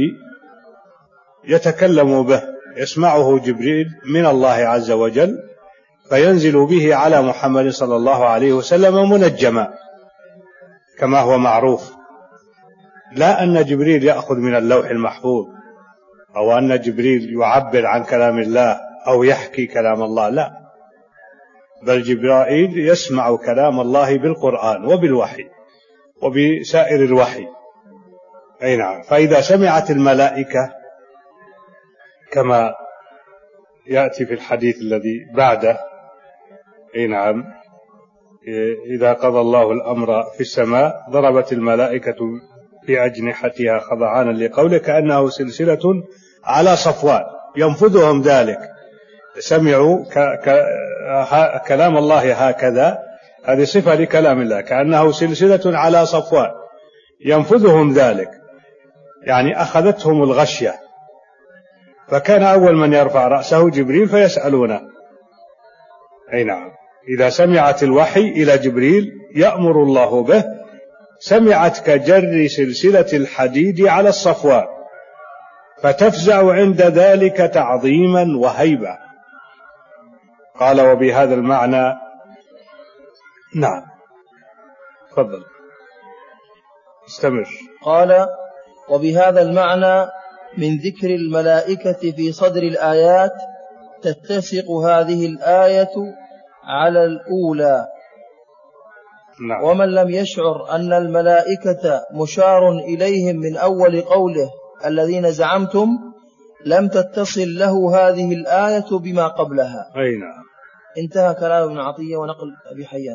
S1: يتكلم به، يسمعه جبريل من الله عز وجل، فينزل به على محمد صلى الله عليه وسلم منجما، كما هو معروف، لا أن جبريل يأخذ من اللوح المحفوظ أو أن جبريل يعبر عن كلام الله أو يحكي كلام الله، لا، بل جبرائيل يسمع كلام الله بالقرآن وبالوحي وبسائر الوحي. أي نعم. فإذا سمعت الملائكة كما يأتي في الحديث الذي بعده، أي نعم، إذا قضى الله الأمر في السماء ضربت الملائكة بأجنحتها خضعانا لقوله كأنه سلسلة على صفوان ينفذهم ذلك. سمعوا ك... ك... كلام الله هكذا، هذه صفة لكلام الله، كأنه سلسلة على صفوان ينفذهم ذلك، يعني أخذتهم الغشية. فكان أول من يرفع رأسه جبريل فيسألونه. أي نعم. إذا سمعت الوحي إلى جبريل يأمر الله به سمعت كجر سلسلة الحديد على الصفوان، فتفزع عند ذلك تعظيما وهيبة. قال وبهذا المعنى. نعم، تفضل استمر.
S2: قال وبهذا المعنى من ذكر الملائكة في صدر الآيات تتسق هذه الآية على الأولى.
S1: نعم.
S2: ومن لم يشعر أن الملائكة مشار إليهم من أول قوله الذين زعمتم لم تتصل له هذه الآية بما قبلها.
S1: أي نعم.
S2: انتهى كلام ابن عطية ونقل أبي حيان.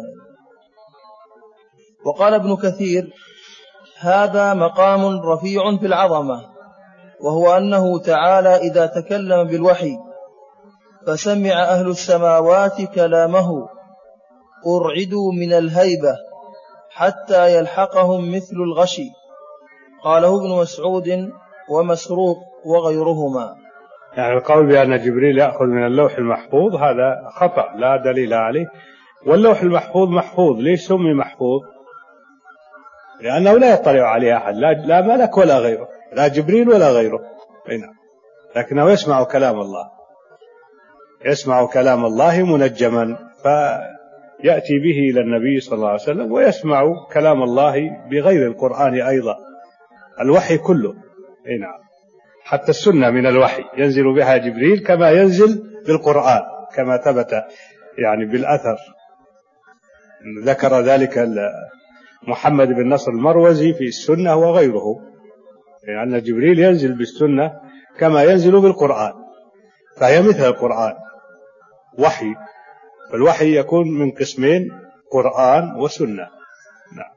S2: وقال ابن كثير هذا مقام رفيع في العظمة، وهو أنه تعالى إذا تكلم بالوحي فسمع أهل السماوات كلامه أرعدوا من الهيبة حتى يلحقهم مثل الغشي. قاله ابن مسعود ومسروق وغيرهما.
S1: يعني القول بأن جبريل يأخذ من اللوح المحفوظ هذا خطأ لا دليل عليه. واللوح المحفوظ محفوظ، ليش سمي محفوظ؟ لأنه لا يطلع عليه أحد، لا, لا ملك ولا غيره، لا جبريل ولا غيره. هنا. لكنه يسمع كلام الله، يسمع كلام الله منجما، فيأتي به إلى النبي صلى الله عليه وسلم ويسمع كلام الله بغير القرآن أيضا، الوحي كله. هنا. حتى السنة من الوحي ينزل بها جبريل كما ينزل بالقرآن، كما ثبت يعني بالأثر. ذكر ذلك محمد بن نصر المروزي في السنة وغيره، لأن يعني جبريل ينزل بالسنة كما ينزل بالقرآن، فهي مثل القرآن وحي. فالوحي يكون من قسمين، قرآن وسنة. نعم.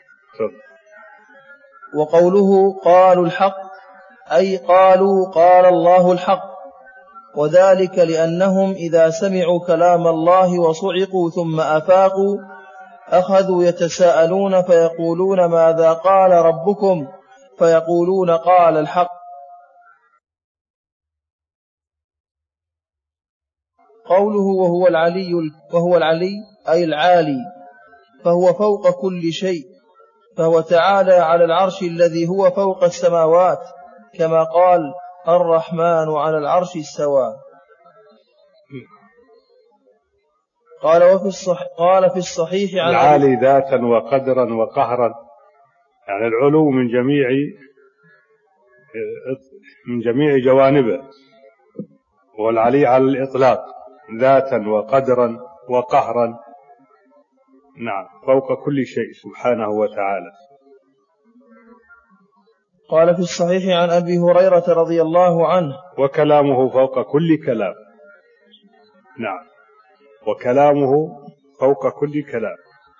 S2: وقوله قالوا الحق أي قالوا قال الله الحق، وذلك لأنهم إذا سمعوا كلام الله وصعقوا ثم أفاقوا أخذوا يتساءلون فيقولون ماذا قال ربكم، فيقولون قال الحق. قوله وهو العلي وهو العلي أي العالي، فهو فوق كل شيء، فهو تعالى على العرش الذي هو فوق السماوات، كما قال الرحمن على العرش استوى. قال وفي الصح قال في الصحيح عن
S1: العالي ذاتا وقدرا وقهرا، يعني العلو من جميع من جميع جوانبه، والعلي على الإطلاق ذاتا وقدرا وقهرا. نعم، فوق كل شيء سبحانه وتعالى.
S2: قال في الصحيح عن أبي هريرة رضي الله عنه
S1: وكلامه فوق كل كلام. نعم، وكلامه فوق كل كلام.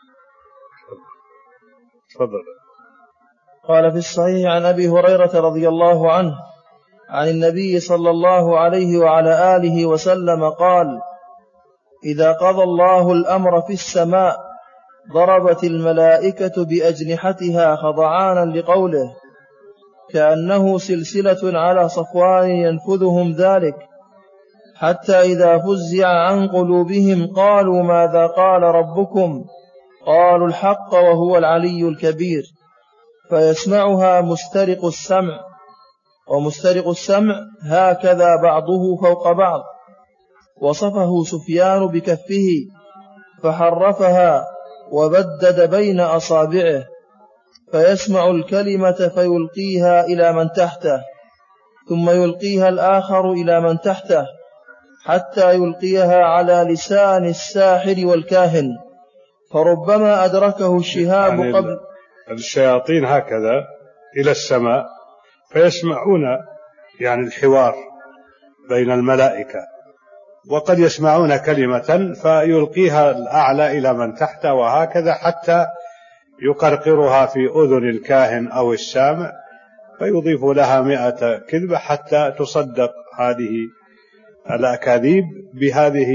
S1: تفضل.
S2: قال في الصحيح عن أبي هريرة رضي الله عنه عن النبي صلى الله عليه وعلى آله وسلم قال إذا قضى الله الأمر في السماء ضربت الملائكة بأجنحتها خضعانا لقوله كأنه سلسلة على صفوان ينفذهم ذلك، حتى إذا فزع عن قلوبهم قالوا ماذا قال ربكم، قالوا الحق وهو العلي الكبير، فيسمعها مسترق السمع، ومسترق السمع هكذا بعضه فوق بعض. وصفه سفيان بكفه فحرفها وبدد بين أصابعه، فيسمع الكلمة فيلقيها إلى من تحته، ثم يلقيها الآخر إلى من تحته، حتى يلقيها على لسان الساحر والكاهن، فربما أدركه الشهاب
S1: يعني
S2: قبل
S1: الشياطين هكذا إلى السماء فيسمعون يعني الحوار بين الملائكة، وقد يسمعون كلمة فيلقيها الأعلى إلى من تحته، وهكذا حتى يقرقرها في أذن الكاهن أو السامع، فيضيف لها مئة كذبة حتى تصدق هذه الأكاذيب بهذه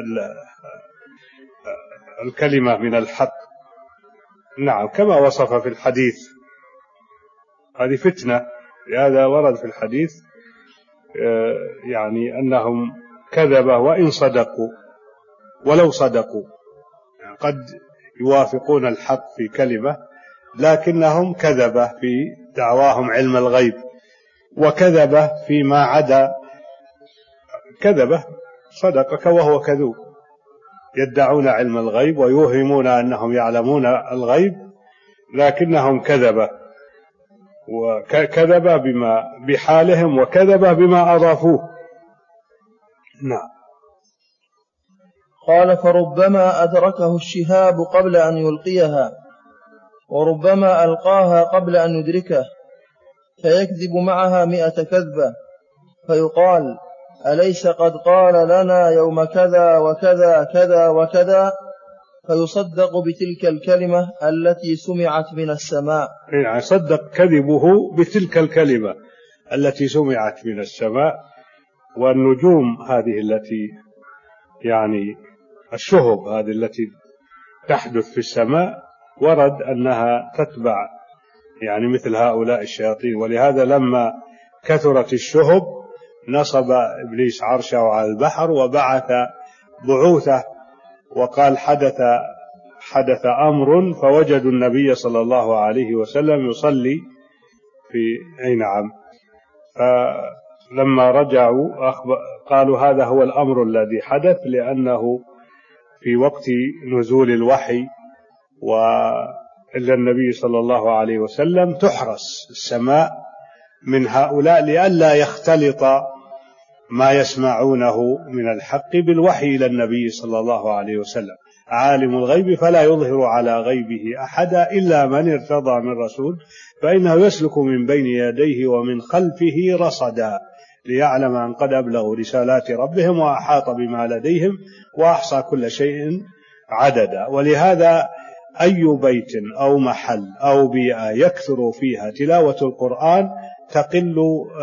S1: الكلمة من الحق. نعم، كما وصف في الحديث، هذه فتنة، لهذا ورد في الحديث يعني أنهم كذبة وإن صدقوا، ولو صدقوا يعني قد يوافقون الحق في كلمة، لكنهم كذبة في دعواهم علم الغيب، وكذبة فيما عدا كذبة صدقك وهو كذوب، يدعون علم الغيب ويوهمون أنهم يعلمون الغيب، لكنهم كذبة، وكذبة بما بحالهم، وكذبة بما أضافوه. نعم.
S2: قال: فربما أدركه الشهاب قبل أن يلقيها، وربما ألقاها قبل أن يدركه، فيكذب معها مئة كذبة، فيقال: أليس قد قال لنا يوم كذا وكذا كذا وكذا، فيصدق بتلك الكلمة التي سمعت من السماء.
S1: يعني صدق كذبه بتلك الكلمة التي سمعت من السماء. والنجوم هذه التي يعني الشهب هذه التي تحدث في السماء ورد أنها تتبع يعني مثل هؤلاء الشياطين، ولهذا لما كثرت الشهب نصب إبليس عرشه على البحر وبعث بعوثه، وقال حدث حدث أمر، فوجدوا النبي صلى الله عليه وسلم يصلي في أي نعم، فلما رجعوا قالوا هذا هو الأمر الذي حدث، لأنه في وقت نزول الوحي وإلا النبي صلى الله عليه وسلم تحرس السماء من هؤلاء لئلا يختلط ما يسمعونه من الحق بالوحي إلى النبي صلى الله عليه وسلم. عالم الغيب فلا يظهر على غيبه أحدا إلا من ارتضى من رسول، فإنه يسلك من بين يديه ومن خلفه رصدا ليعلم أن قد أبلغوا رسالات ربهم وأحاط بما لديهم وأحصى كل شيء عددا. ولهذا أي بيت أو محل أو بيئة يكثر فيها تلاوة القرآن تقل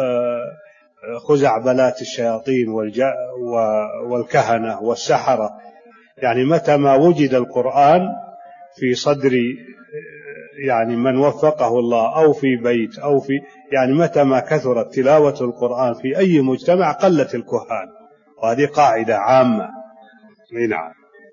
S1: خزعبلات الشياطين والكهنة والسحرة. يعني متى ما وجد القرآن في صدر يعني من وفقه الله أو في بيت أو في يعني متى ما كثرت تلاوة القرآن في أي مجتمع قلت الكهان، وهذه قاعدة عامة. نعم.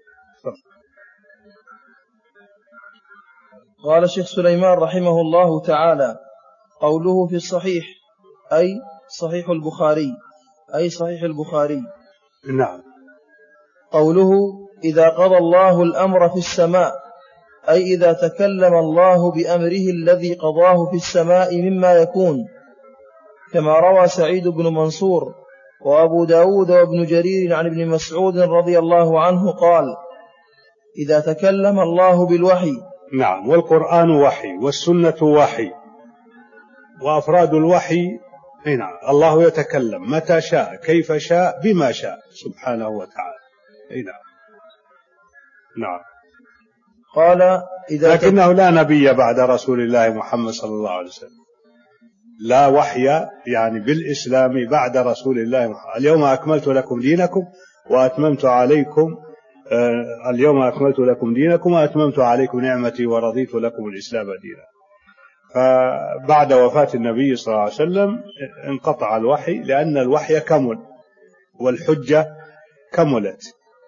S2: قال الشيخ سليمان رحمه الله تعالى: قوله في الصحيح أي صحيح البخاري أي صحيح البخاري.
S1: نعم.
S2: قوله إذا قضى الله الأمر في السماء أي إذا تكلم الله بأمره الذي قضاه في السماء مما يكون، كما روى سعيد بن منصور وأبو داود وابن جرير عن ابن مسعود رضي الله عنه قال: إذا تكلم الله بالوحي.
S1: نعم. والقرآن وحي والسنة وحي، وأفراد الوحي نعم الله يتكلم متى شاء كيف شاء بما شاء سبحانه وتعالى. نعم. نعم.
S2: قال إذا
S1: لكنه لا نبي بعد رسول الله محمد صلى الله عليه وسلم، لا وحي يعني بالإسلام بعد رسول الله محمد. اليوم أكملت لكم دينكم وأتممت عليكم آه اليوم أكملت لكم دينكم وأتممت عليكم نعمتي ورضيت لكم الإسلام دينا. فبعد وفاة النبي صلى الله عليه وسلم انقطع الوحي، لأن الوحي كمل والحجة كملت،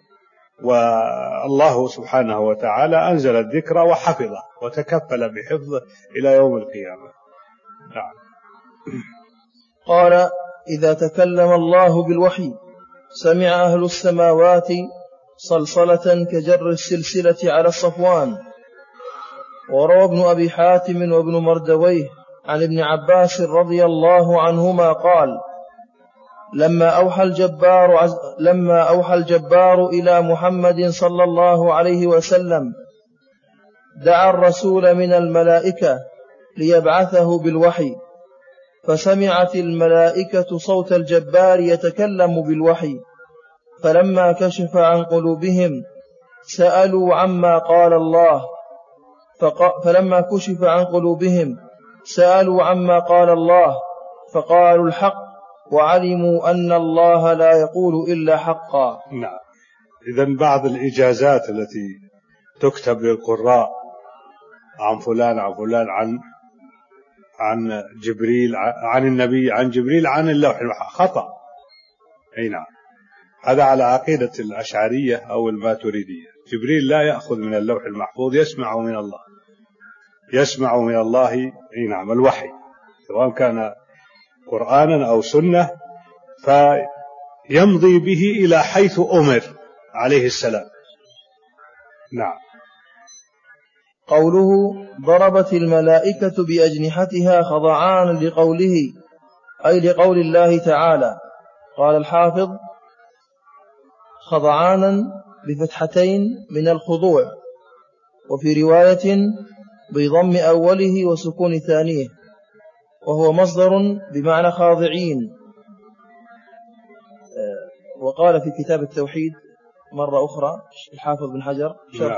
S1: والله سبحانه وتعالى أنزل الذكر وحفظه وتكفل بحفظه إلى يوم القيامة. نعم.
S2: قال إذا تكلم الله بالوحي سمع أهل السماوات صلصلة كجر السلسلة على الصفوان. وروى ابن أبي حاتم وابن مردويه عن ابن عباس رضي الله عنهما قال لما أوحى الجبار, عز لما أوحى الجبار إلى محمد صلى الله عليه وسلم دعا الرسول من الملائكة ليبعثه بالوحي، فسمعت الملائكة صوت الجبار يتكلم بالوحي، فلما كشف عن قلوبهم سألوا عما قال الله فلما كشف عن قلوبهم سألوا عما قال الله فقالوا الحق، وعلموا أن الله لا يقول إلا حقا.
S1: نعم. إذن بعض الإجازات التي تكتب للقراء عن فلان عن فلان عن عن جبريل عن النبي عن جبريل عن اللوح المحفوظ خطأ. أي نعم، هذا على عقيدة الأشعرية أو الماتريدية. جبريل لا يأخذ من اللوح المحفوظ، يسمع من الله، يسمع من الله أي نعم الوحي، سواء كان قرآنا أو سنة، فيمضي به إلى حيث أمر عليه السلام. نعم.
S2: قوله ضربت الملائكة بأجنحتها خضعان لقوله أي لقول الله تعالى. قال الحافظ خضعانا بفتحتين من الخضوع، وفي رواية بضم أوله وسكون ثانيه، وهو مصدر بمعنى خاضعين. وقال في كتاب التوحيد مرة أخرى الحافظ بن حجر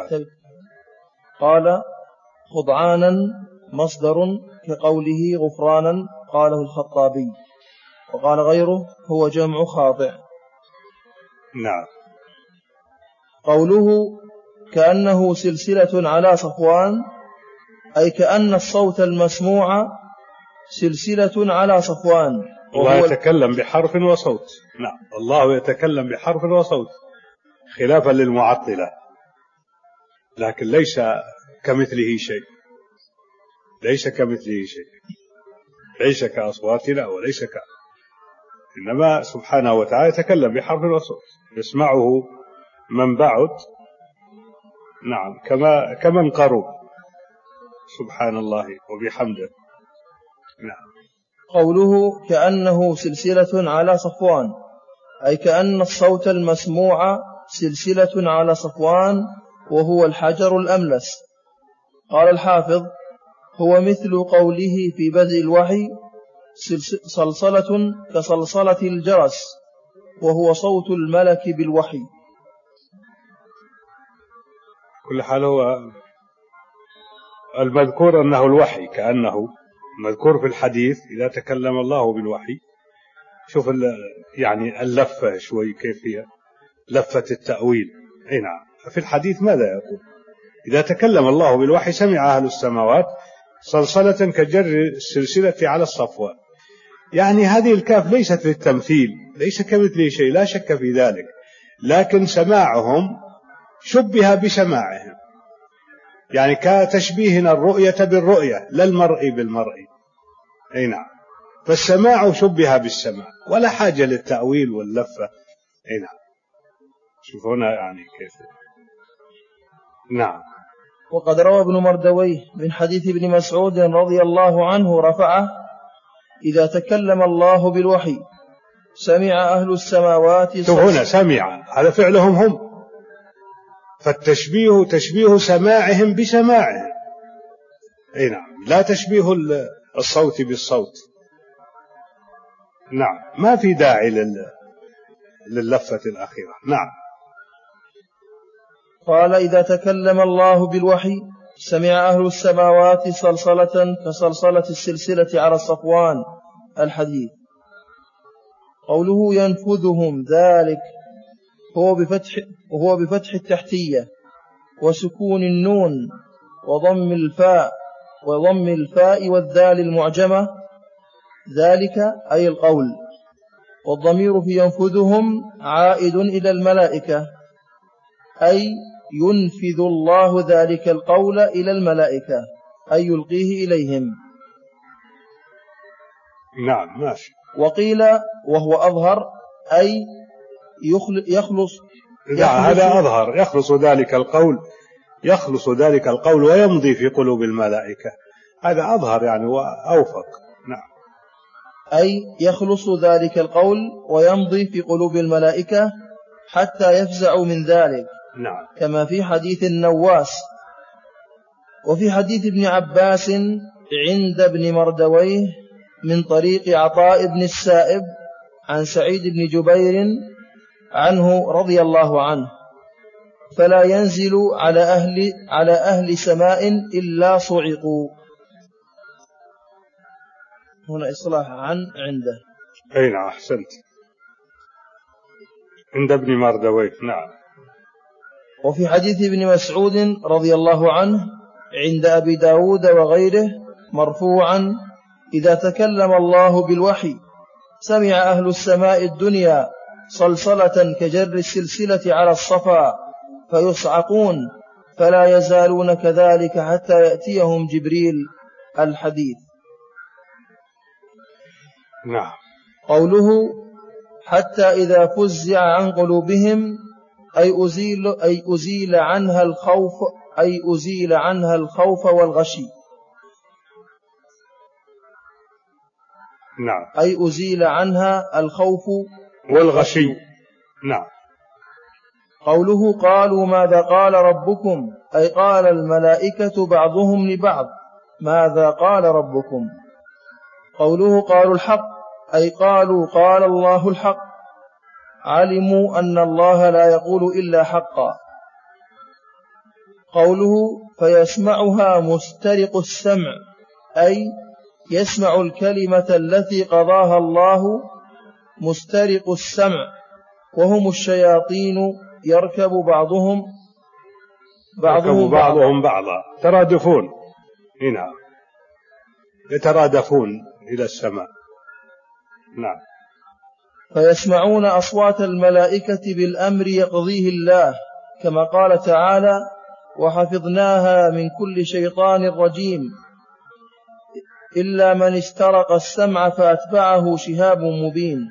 S2: قال خضعانا مصدر كقوله غفرانا، قاله الخطابي، وقال غيره هو جمع خاضع.
S1: نعم.
S2: قوله كأنه سلسلة على صفوان أي كأن الصوت المسموع سلسلة على صفوان.
S1: الله يتكلم بحرف وصوت. نعم، الله يتكلم بحرف وصوت خلافا للمعطلة، لكن ليس كمثله شيء، ليس كمثله شيء، ليس كأصواتنا وليس ك إنما سبحانه وتعالى يتكلم بحرف وصوت يسمعه من بعد. نعم، كما كمن قرب، سبحان الله وبحمده. نعم.
S2: قوله كأنه سلسلة على صفوان أي كأن الصوت المسموع سلسلة على صفوان، وهو الحجر الأملس. قال الحافظ هو مثل قوله في بدء الوحي صلصلة كصلصلة الجرس، وهو صوت الملك بالوحي.
S1: كل حال هو المذكور أنه الوحي، كأنه مذكور في الحديث إذا تكلم الله بالوحي. شوف يعني اللفة شوي كيف هي لفة التأويل. أي نعم، في الحديث ماذا يقول؟ إذا تكلم الله بالوحي سمع أهل السماوات صلصلة كجر السلسلة على الصفوان. يعني هذه الكاف ليست للتمثيل، ليس كمثله شيء، لا شك في ذلك، لكن سماعهم شبه بسماعهم، يعني كتشبيهنا الرؤية بالرؤية لا المرء بالمرء. أي نعم، فالسماع شبه بالسماع ولا حاجة للتأويل واللفة. أي نعم. شوف هنا يعني كيف. نعم.
S2: وقد روى ابن مردويه من حديث ابن مسعود رضي الله عنه رفعه إذا تكلم الله بالوحي سمع أهل السماوات.
S1: شوف هنا سمع، هذا فعلهم هم، فالتشبيه تشبيه سماعهم بسماعهم. أي نعم، لا تشبيه الصوت بالصوت. نعم، ما في داعي لللفة الأخيرة. نعم.
S2: قال إذا تكلم الله بالوحي سمع أهل السماوات صلصلة كصلصلة السلسلة على الصفوان. الحديث. قوله ينفذهم ذلك هو بفتح وهو بفتح التحتية وسكون النون وضم الفاء وضم الفاء والذال المعجمة، ذلك أي القول، والضمير في ينفذهم عائد إلى الملائكة، أي ينفذ الله ذلك القول إلى الملائكة، أي يلقيه إليهم.
S1: نعم ماشي.
S2: وقيل وهو أظهر أي يخلص
S1: لا، هذا أظهر، يخلص ذلك القول يخلص ذلك القول ويمضي في قلوب الملائكة. هذا أظهر يعني وأوفق. نعم.
S2: أي يخلص ذلك القول ويمضي في قلوب الملائكة حتى يفزعوا من ذلك.
S1: نعم.
S2: كما في حديث النواس. وفي حديث ابن عباس عند ابن مردويه من طريق عطاء بن السائب عن سعيد بن جبير عنه رضي الله عنه: فلا ينزل على أهل, على أهل سماء إلا صعقوا. هنا إصلاح عن عنده.
S1: أين أحسنت، عند ابن مردويه. نعم.
S2: وفي حديث ابن مسعود رضي الله عنه عند أبي داود وغيره مرفوعا: إذا تكلم الله بالوحي سمع أهل السماء الدنيا صلصلة كجر السلسلة على الصفا فيصعقون فلا يزالون كذلك حتى يأتيهم جبريل. الحديث.
S1: نعم.
S2: قوله حتى إذا فزع عن قلوبهم أي أزيل, أي أزيل عنها الخوف أي أزيل عنها الخوف والغشي.
S1: نعم.
S2: أي أزيل عنها الخوف
S1: والغشي. نعم.
S2: قوله قالوا ماذا قال ربكم أي قال الملائكة بعضهم لبعض ماذا قال ربكم. قوله قالوا الحق أي قالوا قال الله الحق، علموا أن الله لا يقول إلا حقا. قوله فيسمعها مسترق السمع أي يسمع الكلمة التي قضاها الله مسترق السمع، وهم الشياطين يركب بعضهم بعضهم
S1: بعضهم بعضا ترادفون. هنا يترادفون إلى السماء. نعم.
S2: فيسمعون أصوات الملائكة بالأمر يقضيه الله، كما قال تعالى وحفظناها من كل شيطان رجيم إلا من استرق السمع فأتبعه شهاب مبين.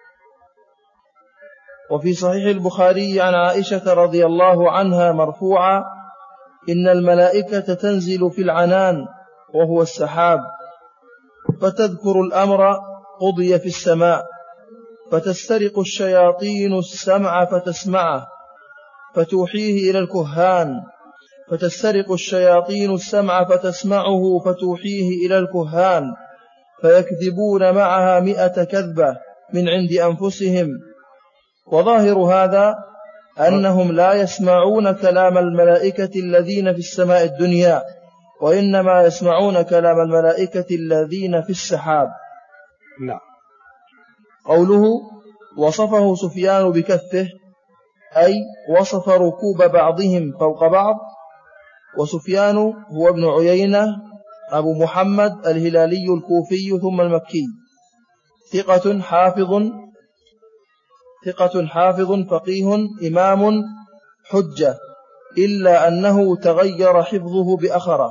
S2: وفي صحيح البخاري عن عائشة رضي الله عنها مرفوعا: إن الملائكة تنزل في العنان وهو السحاب فتذكر الأمر قضي في السماء، فتسترق الشياطين السمع فتسمعه فتوحيه إلى الكهان، فتسترق الشياطين السمع فتسمعه فتوحيه إلى الكهان، فيكذبون معها مئة كذبة من عند أنفسهم. وظاهر هذا أنهم لا يسمعون كلام الملائكة الذين في السماء الدنيا، وإنما يسمعون كلام الملائكة الذين في السحاب.
S1: نعم.
S2: قوله وصفه سفيان بكفه أي وصف ركوب بعضهم فوق بعض. وسفيان هو ابن عيينة أبو محمد الهلالي الكوفي ثم المكي، ثقة حافظ ثقة حافظ فقيه إمام حجة، إلا أنه تغير حفظه بأخره،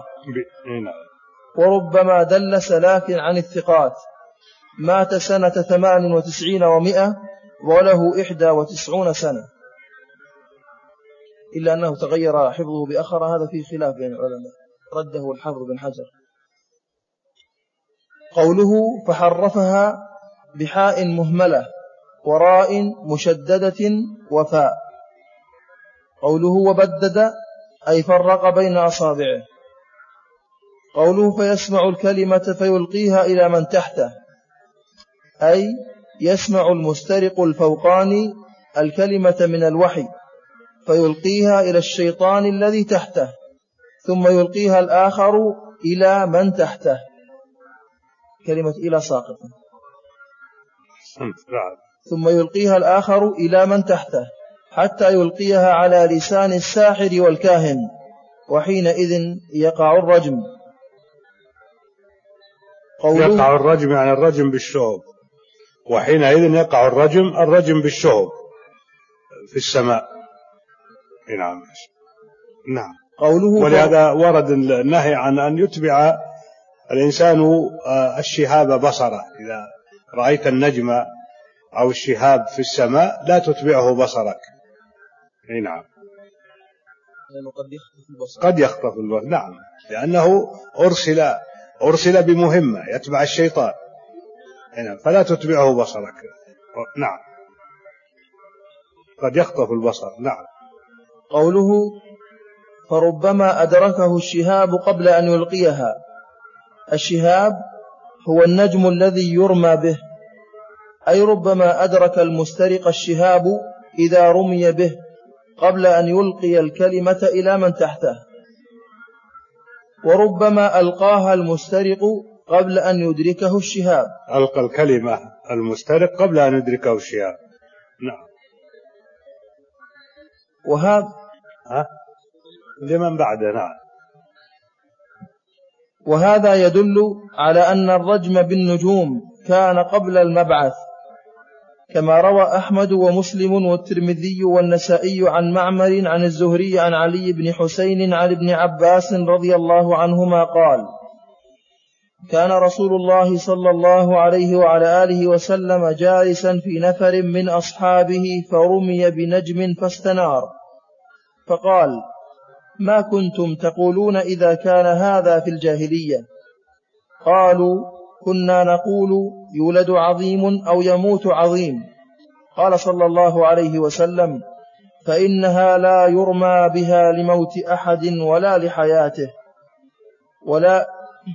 S2: وربما دلس لكن عن الثقات. مات سنة ثمان وتسعين ومئة وله إحدى وتسعون سنة، إلا أنه تغير حفظه بأخره. هذا في خلاف بين العلماء، رده الحافظ بن حجر. قوله فحرفها بحاء مهملة وراء مشددة وفاء. قوله وبدد أي فرق بين أصابعه. قوله فيسمع الكلمة فيلقيها إلى من تحته أي يسمع المسترق الفوقاني الكلمة من الوحي فيلقيها إلى الشيطان الذي تحته، ثم يلقيها الآخر إلى من تحته. كلمة إلى ساقطة. ثم يلقيها الآخر إلى من تحته حتى يلقيها على لسان الساحر والكاهن، وحينئذ يقع الرجم.
S1: يقع الرجم يعني الرجم بالشهب، وحينئذ يقع الرجم الرجم بالشهب في السماء. نعم. نعم.
S2: قوله
S1: ولهذا ورد النهي عن أن يتبع الإنسان الشهاب بصره. إذا رأيت النجم أو الشهاب في السماء لا تتبعه بصرك. نعم.
S2: قد يخطف البصر.
S1: قد يخطف البصر، نعم، لأنه أرسل أرسل بمهمة يتبع الشيطان، فلا تتبعه بصرك. نعم، قد يخطف البصر. نعم.
S2: قوله فربما أدركه الشهاب قبل أن يلقيها. الشهاب هو النجم الذي يرمى به، أي ربما أدرك المسترق الشهاب إذا رمي به قبل أن يلقي الكلمة إلى من تحته، وربما ألقاها المسترق قبل أن يدركه الشهاب.
S1: ألقى الكلمة المسترق قبل أن يدركه الشهاب. نعم.
S2: وهذا
S1: ها؟ لمن بعده. نعم.
S2: وهذا يدل على أن الرجم بالنجوم كان قبل المبعث، كما روى أحمد ومسلم والترمذي والنسائي عن معمر عن الزهري عن علي بن حسين عن ابن عباس رضي الله عنهما قال: كان رسول الله صلى الله عليه وعلى آله وسلم جالسا في نفر من أصحابه فرمي بنجم فاستنار، فقال: ما كنتم تقولون إذا كان هذا في الجاهلية؟ قالوا: كنا نقول يولد عظيم أو يموت عظيم. قال صلى الله عليه وسلم: فإنها لا يرمى بها لموت أحد ولا لحياته ولا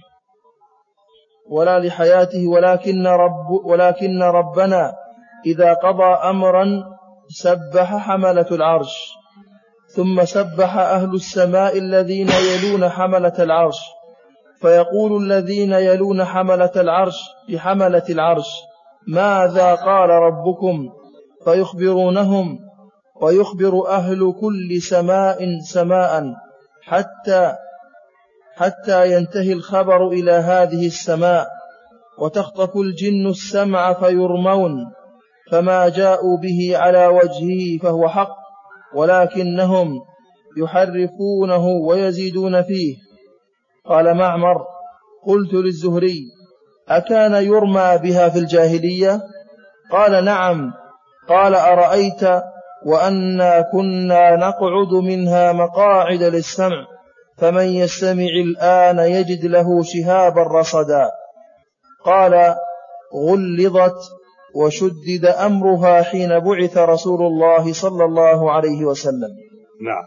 S2: ولا لحياته ولكن رب ولكن ربنا إذا قضى أمرا سبح حملة العرش، ثم سبح أهل السماء الذين يلون حملة العرش، فيقول الذين يلون حملة العرش لحملة العرش: ماذا قال ربكم؟ فيخبرونهم، ويخبر أهل كل سماء سماء حتى حتى ينتهي الخبر إلى هذه السماء، وتخطف الجن السمع فيرمون، فما جاءوا به على وجهه فهو حق، ولكنهم يحرفونه ويزيدون فيه. قال معمر: قلت للزهري: أكان يرمى بها في الجاهلية؟ قال: نعم. قال: أرأيت وأنا كنا نقعد منها مقاعد للسمع، فمن يستمع الآن يجد له شهابا رصدا. قال: غلظت وشدد أمرها حين بعث رسول الله صلى الله عليه وسلم.
S1: نعم.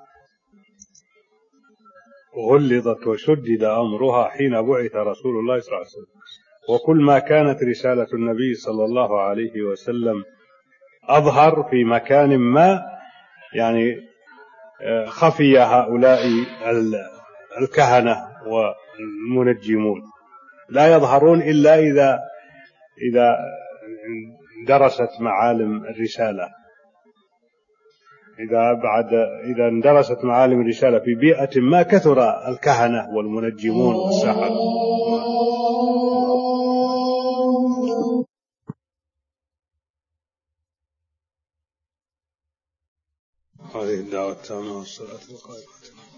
S1: غلظت وشدد أمرها حين بعث رسول الله صلى الله عليه وسلم. وكل ما كانت رسالة النبي صلى الله عليه وسلم أظهر في مكان ما، يعني خفي هؤلاء الكهنة والمنجمون لا يظهرون إلا إذا إذا درست معالم الرسالة، إذا بعد إذا اندرست معالم الرسالة في بيئة ما كثر الكهنة والمنجمون والسحر. هذه الدعوة التامة والصلاة القائمة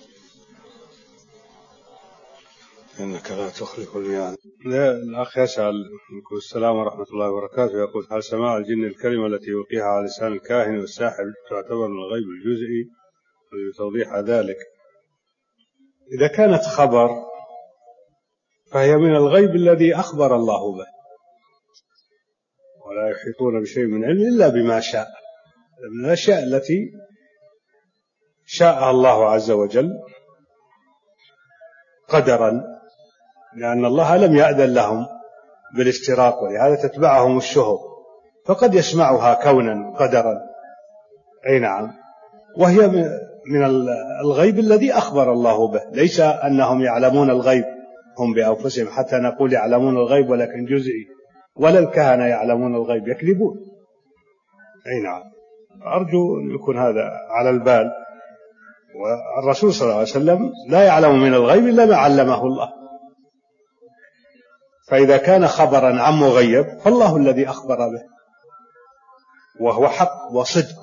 S1: إنك لا تخلف الميعاد. الأخ يسأل: السلام ورحمة الله وبركاته، يقول: هل سماع الجن الكلمة التي يلقيها على لسان الكاهن والساحر تعتبر من الغيب الجزئي؟ ولتوضيح ذلك، إذا كانت خبر فهي من الغيب الذي أخبر الله به، ولا يحيطون بشيء من علم إلا بما شاء، من الأشياء التي شاء الله عز وجل قدرا، لأن الله لم يأذن لهم بالافتراق، ولهذا تتبعهم الشهب، فقد يسمعها كونا قدرا. أي نعم. وهي من الغيب الذي أخبر الله به، ليس أنهم يعلمون الغيب هم بأنفسهم حتى نقول يعلمون الغيب ولكن جزئي، ولا الكهنة يعلمون الغيب، يكذبون. أي نعم. أرجو أن يكون هذا على البال. والرسول صلى الله عليه وسلم لا يعلم من الغيب إلا ما علمه الله، فإذا كان خبرا عن مغيب فالله الذي أخبر به، وهو حق وصدق.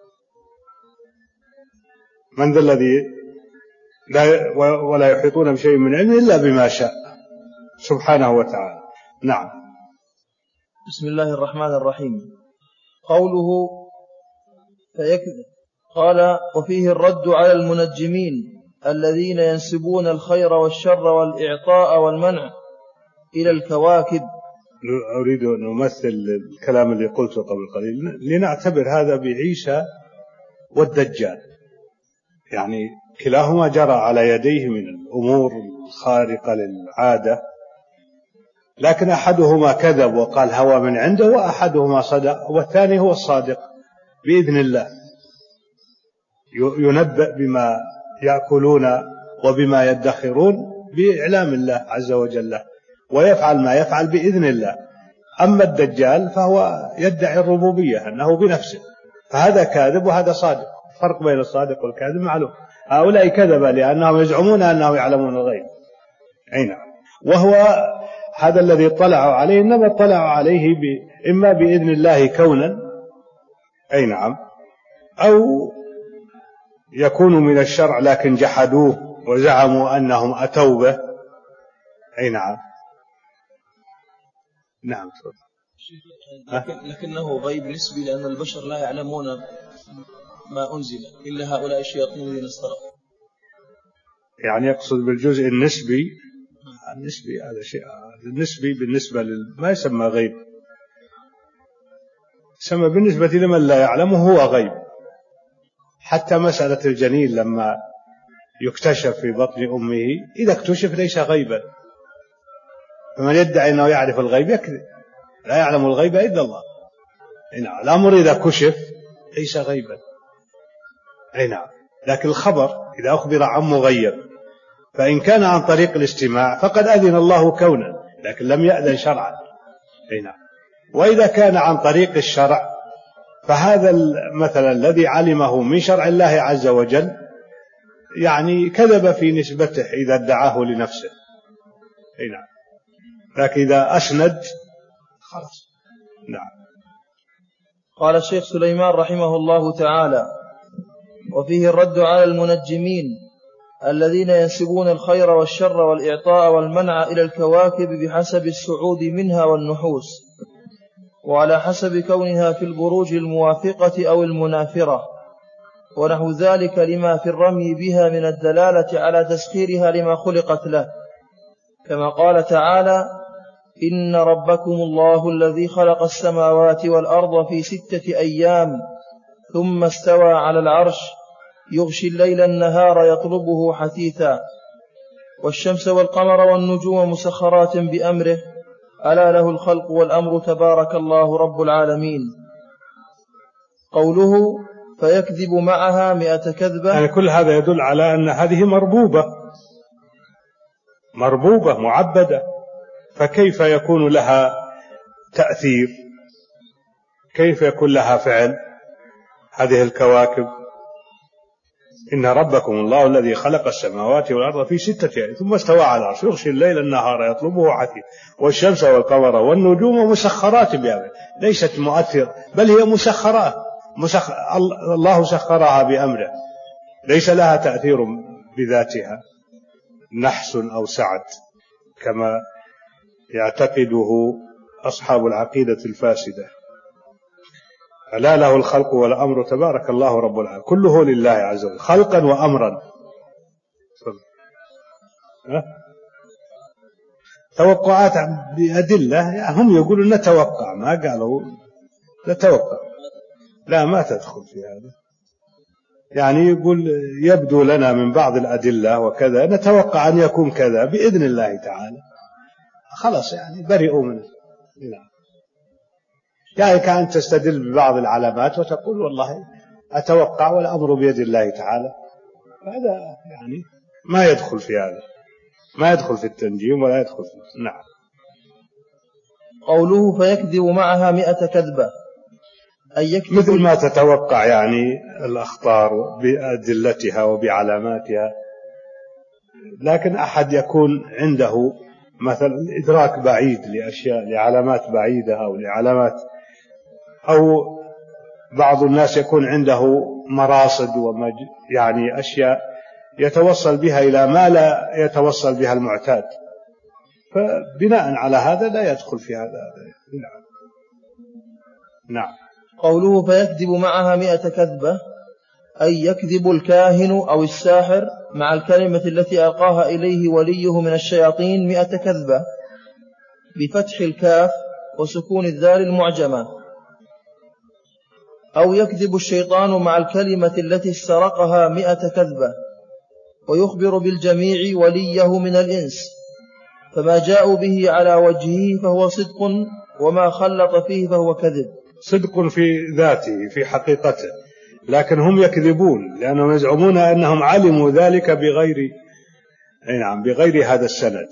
S1: من ذا الذي لا ولا يحيطون بشيء من علم إلا بما شاء سبحانه وتعالى. نعم.
S2: بسم الله الرحمن الرحيم. قوله فيكذب قال: وفيه الرد على المنجمين الذين ينسبون الخير والشر والإعطاء والمنع إلى الكواكب.
S1: أريد أن أمثل الكلام اللي قلته قبل قليل لنعتبر هذا بعيسى والدجال، يعني كلاهما جرى على يديه من الأمور الخارقة للعادة، لكن أحدهما كذب وقال هوى من عنده، وأحدهما صدق، والثاني هو الصادق بإذن الله، ينبأ بما يأكلون وبما يدخرون بإعلام الله عز وجل، ويفعل ما يفعل بإذن الله. أما الدجال فهو يدعي الربوبية أنه بنفسه، فهذا كاذب وهذا صادق. فرق بين الصادق والكاذب معلوم. هؤلاء كذبا لأنهم يزعمون أنهم يعلمون الغيب، أي نعم، وهو هذا الذي اطلعوا عليه إنما اطلعوا عليه إما بإذن الله كونا، أي نعم، أو يكون من الشرع لكن جحدوه وزعموا أنهم أتوا به، أي نعم. نعم.
S2: لكن لكنه غيب نسبي، لأن البشر لا يعلمون ما أنزل إلا هؤلاء الشياطين الذين استرقوا.
S1: يعني يقصد بالجزء النسبي، النسبي هذا شيء النسبي بالنسبة ما يسمى غيب، يسمى بالنسبة لمن لا يعلمه هو غيب. حتى مسألة الجنين لما يكتشف في بطن أمه إذا اكتشف ليس غيبا، فمن يدعي أنه يعرف الغيب يكذب، لا يعلم الغيب إلا الله. نعم. الأمر إذا كشف ليس غيبا، أي نعم، لكن الخبر إذا أخبر عن مغيب فإن كان عن طريق الاستماع فقد أذن الله كونا لكن لم يأذن شرعا، أي نعم. وإذا كان عن طريق الشرع فهذا مثلا الذي علمه من شرع الله عز وجل يعني كذب في نسبته إذا ادعاه لنفسه، أي نعم، لكن إذا أسند خلاص. نعم.
S2: قال الشيخ سليمان رحمه الله تعالى: وفيه الرد على المنجمين الذين ينسبون الخير والشر والإعطاء والمنع إلى الكواكب بحسب السعود منها والنحوس، وعلى حسب كونها في البروج الموافقة أو المنافرة، ونحو ذلك لما في الرمي بها من الدلالة على تسخيرها لما خلقت له، كما قال تعالى: إن ربكم الله الذي خلق السماوات والأرض في ستة أيام ثم استوى على العرش يغشي الليل النهار يطلبه حثيثا، والشمس والقمر والنجوم مسخرات بأمره، ألا له الخلق والأمر تبارك الله رب العالمين. قوله فيكذب معها مئة كذبة،
S1: يعني كل هذا يدل على أن هذه مربوبة مربوبة معبدة، فكيف يكون لها تأثير؟ كيف يكون لها فعل هذه الكواكب؟ إن ربكم الله الذي خلق السماوات والأرض في ستة أيام ثم استوى على العرش يغشي الليل النهار يطلبه حثيثا والشمس والقمر والنجوم مسخرات بأمره، ليست مؤثرة بل هي مسخرات، مسخ... الله سخرها بأمره، ليس لها تأثير بذاتها نحس أو سعد كما يعتقده أصحاب العقيدة الفاسدة. ألا له الخلق والأمر تبارك الله رب العالمين، كله لله عز وجل خلقا وأمرا. توقعات بأدلة، يعني هم يقولون نتوقع، ما قالوا نتوقع، لا ما تدخل في هذا. يعني يقول يبدو لنا من بعض الأدلة وكذا نتوقع أن يكون كذا بإذن الله تعالى، خلاص يعني برئوا منه. يعني كأن تستدل ببعض العلامات وتقول والله أتوقع والأمر بيد الله تعالى، هذا يعني ما يدخل في هذا، ما يدخل في التنجيم ولا يدخل في. نعم.
S2: قوله فيكذب معها مئة كذبة، أي يكذب
S1: مثل ما تتوقع يعني الأخطار بأدلتها وبعلاماتها، لكن أحد يكون عنده مثلا إدراك بعيد لأشياء، لعلامات بعيدة أو لعلامات، أو بعض الناس يكون عنده مراصد ومج يعني أشياء يتوصل بها إلى ما لا يتوصل بها المعتاد، فبناء على هذا لا يدخل في هذا. نعم. نعم.
S2: قوله فيكذب معها مئة كذبة، أي يكذب الكاهن أو الساحر مع الكلمة التي ألقاها إليه وليه من الشياطين مئة كذبة بفتح الكاف وسكون الذال المعجمة. أو يكذب الشيطان مع الكلمة التي استرقها مئة كذبة ويخبر بالجميع وليه من الإنس، فما جاءوا به على وجهه فهو صدق وما خلط فيه فهو كذب.
S1: صدق في ذاته في حقيقته، لكن هم يكذبون لأنهم يزعمون أنهم علموا ذلك بغير أي نعم بغير هذا السند.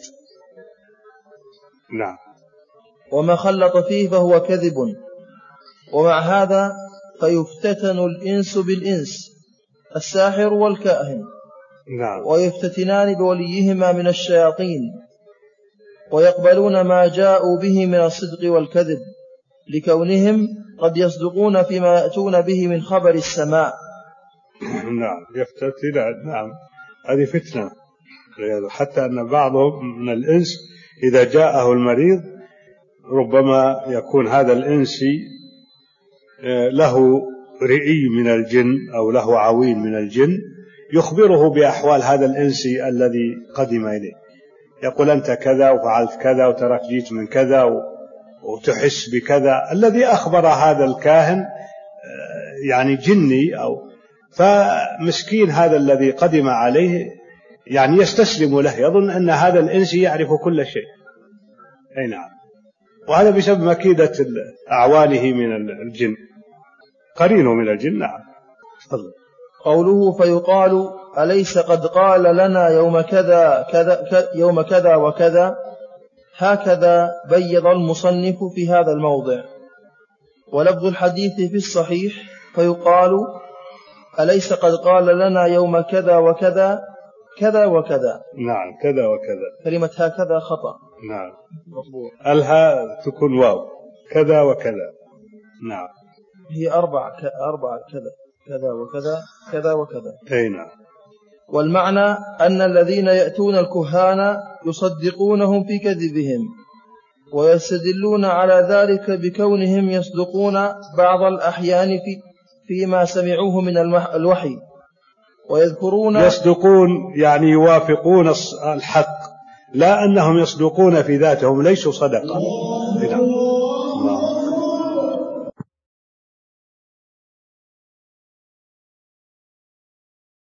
S1: نعم.
S2: وما خلط فيه فهو كذب. ومع هذا فيفتتن الإنس بالإنس الساحر والكاهن،
S1: نعم.
S2: ويفتتنان بوليهما من الشياطين، ويقبلون ما جاءوا به من الصدق والكذب لكونهم قد يصدقون فيما يأتون به من خبر السماء.
S1: نعم يفتتنان. نعم هذه فتنة، حتى أن بعضهم من الإنس إذا جاءه المريض ربما يكون هذا الإنسي له رئي من الجن أو له عوين من الجن يخبره بأحوال هذا الإنسي الذي قدم إليه، يقول أنت كذا وفعلت كذا وترك جيت من كذا وتحس بكذا. الذي أخبر هذا الكاهن يعني جني، أو فمسكين هذا الذي قدم عليه يعني يستسلم له، يظن أن هذا الإنسي يعرف كل شيء. أي نعم. وهذا بسبب مكيدة أعوانه من الجن، قرينه من الجن. نعم.
S2: قوله فيقال أليس قد قال لنا يوم كذا كذا يوم كذا وكذا، هكذا بيض المصنف في هذا الموضع. ولفظ الحديث في الصحيح فيقال أليس قد قال لنا يوم كذا وكذا كذا وكذا.
S1: نعم كذا وكذا.
S2: كلمة هكذا خطأ.
S1: نعم الها تكون واو، كذا وكذا. نعم
S2: هي أربع ك... أربع كذا كذا وكذا كذا وكذا.
S1: أي نعم.
S2: والمعنى أن الذين يأتون الكهان يصدقونهم في كذبهم ويستدلون على ذلك بكونهم يصدقون بعض الأحيان في فيما سمعوه من الوحي، ويذكرون
S1: يصدقون يعني يوافقون الحق، لا أنهم يصدقون في ذاتهم، ليسوا صدقة. نعم.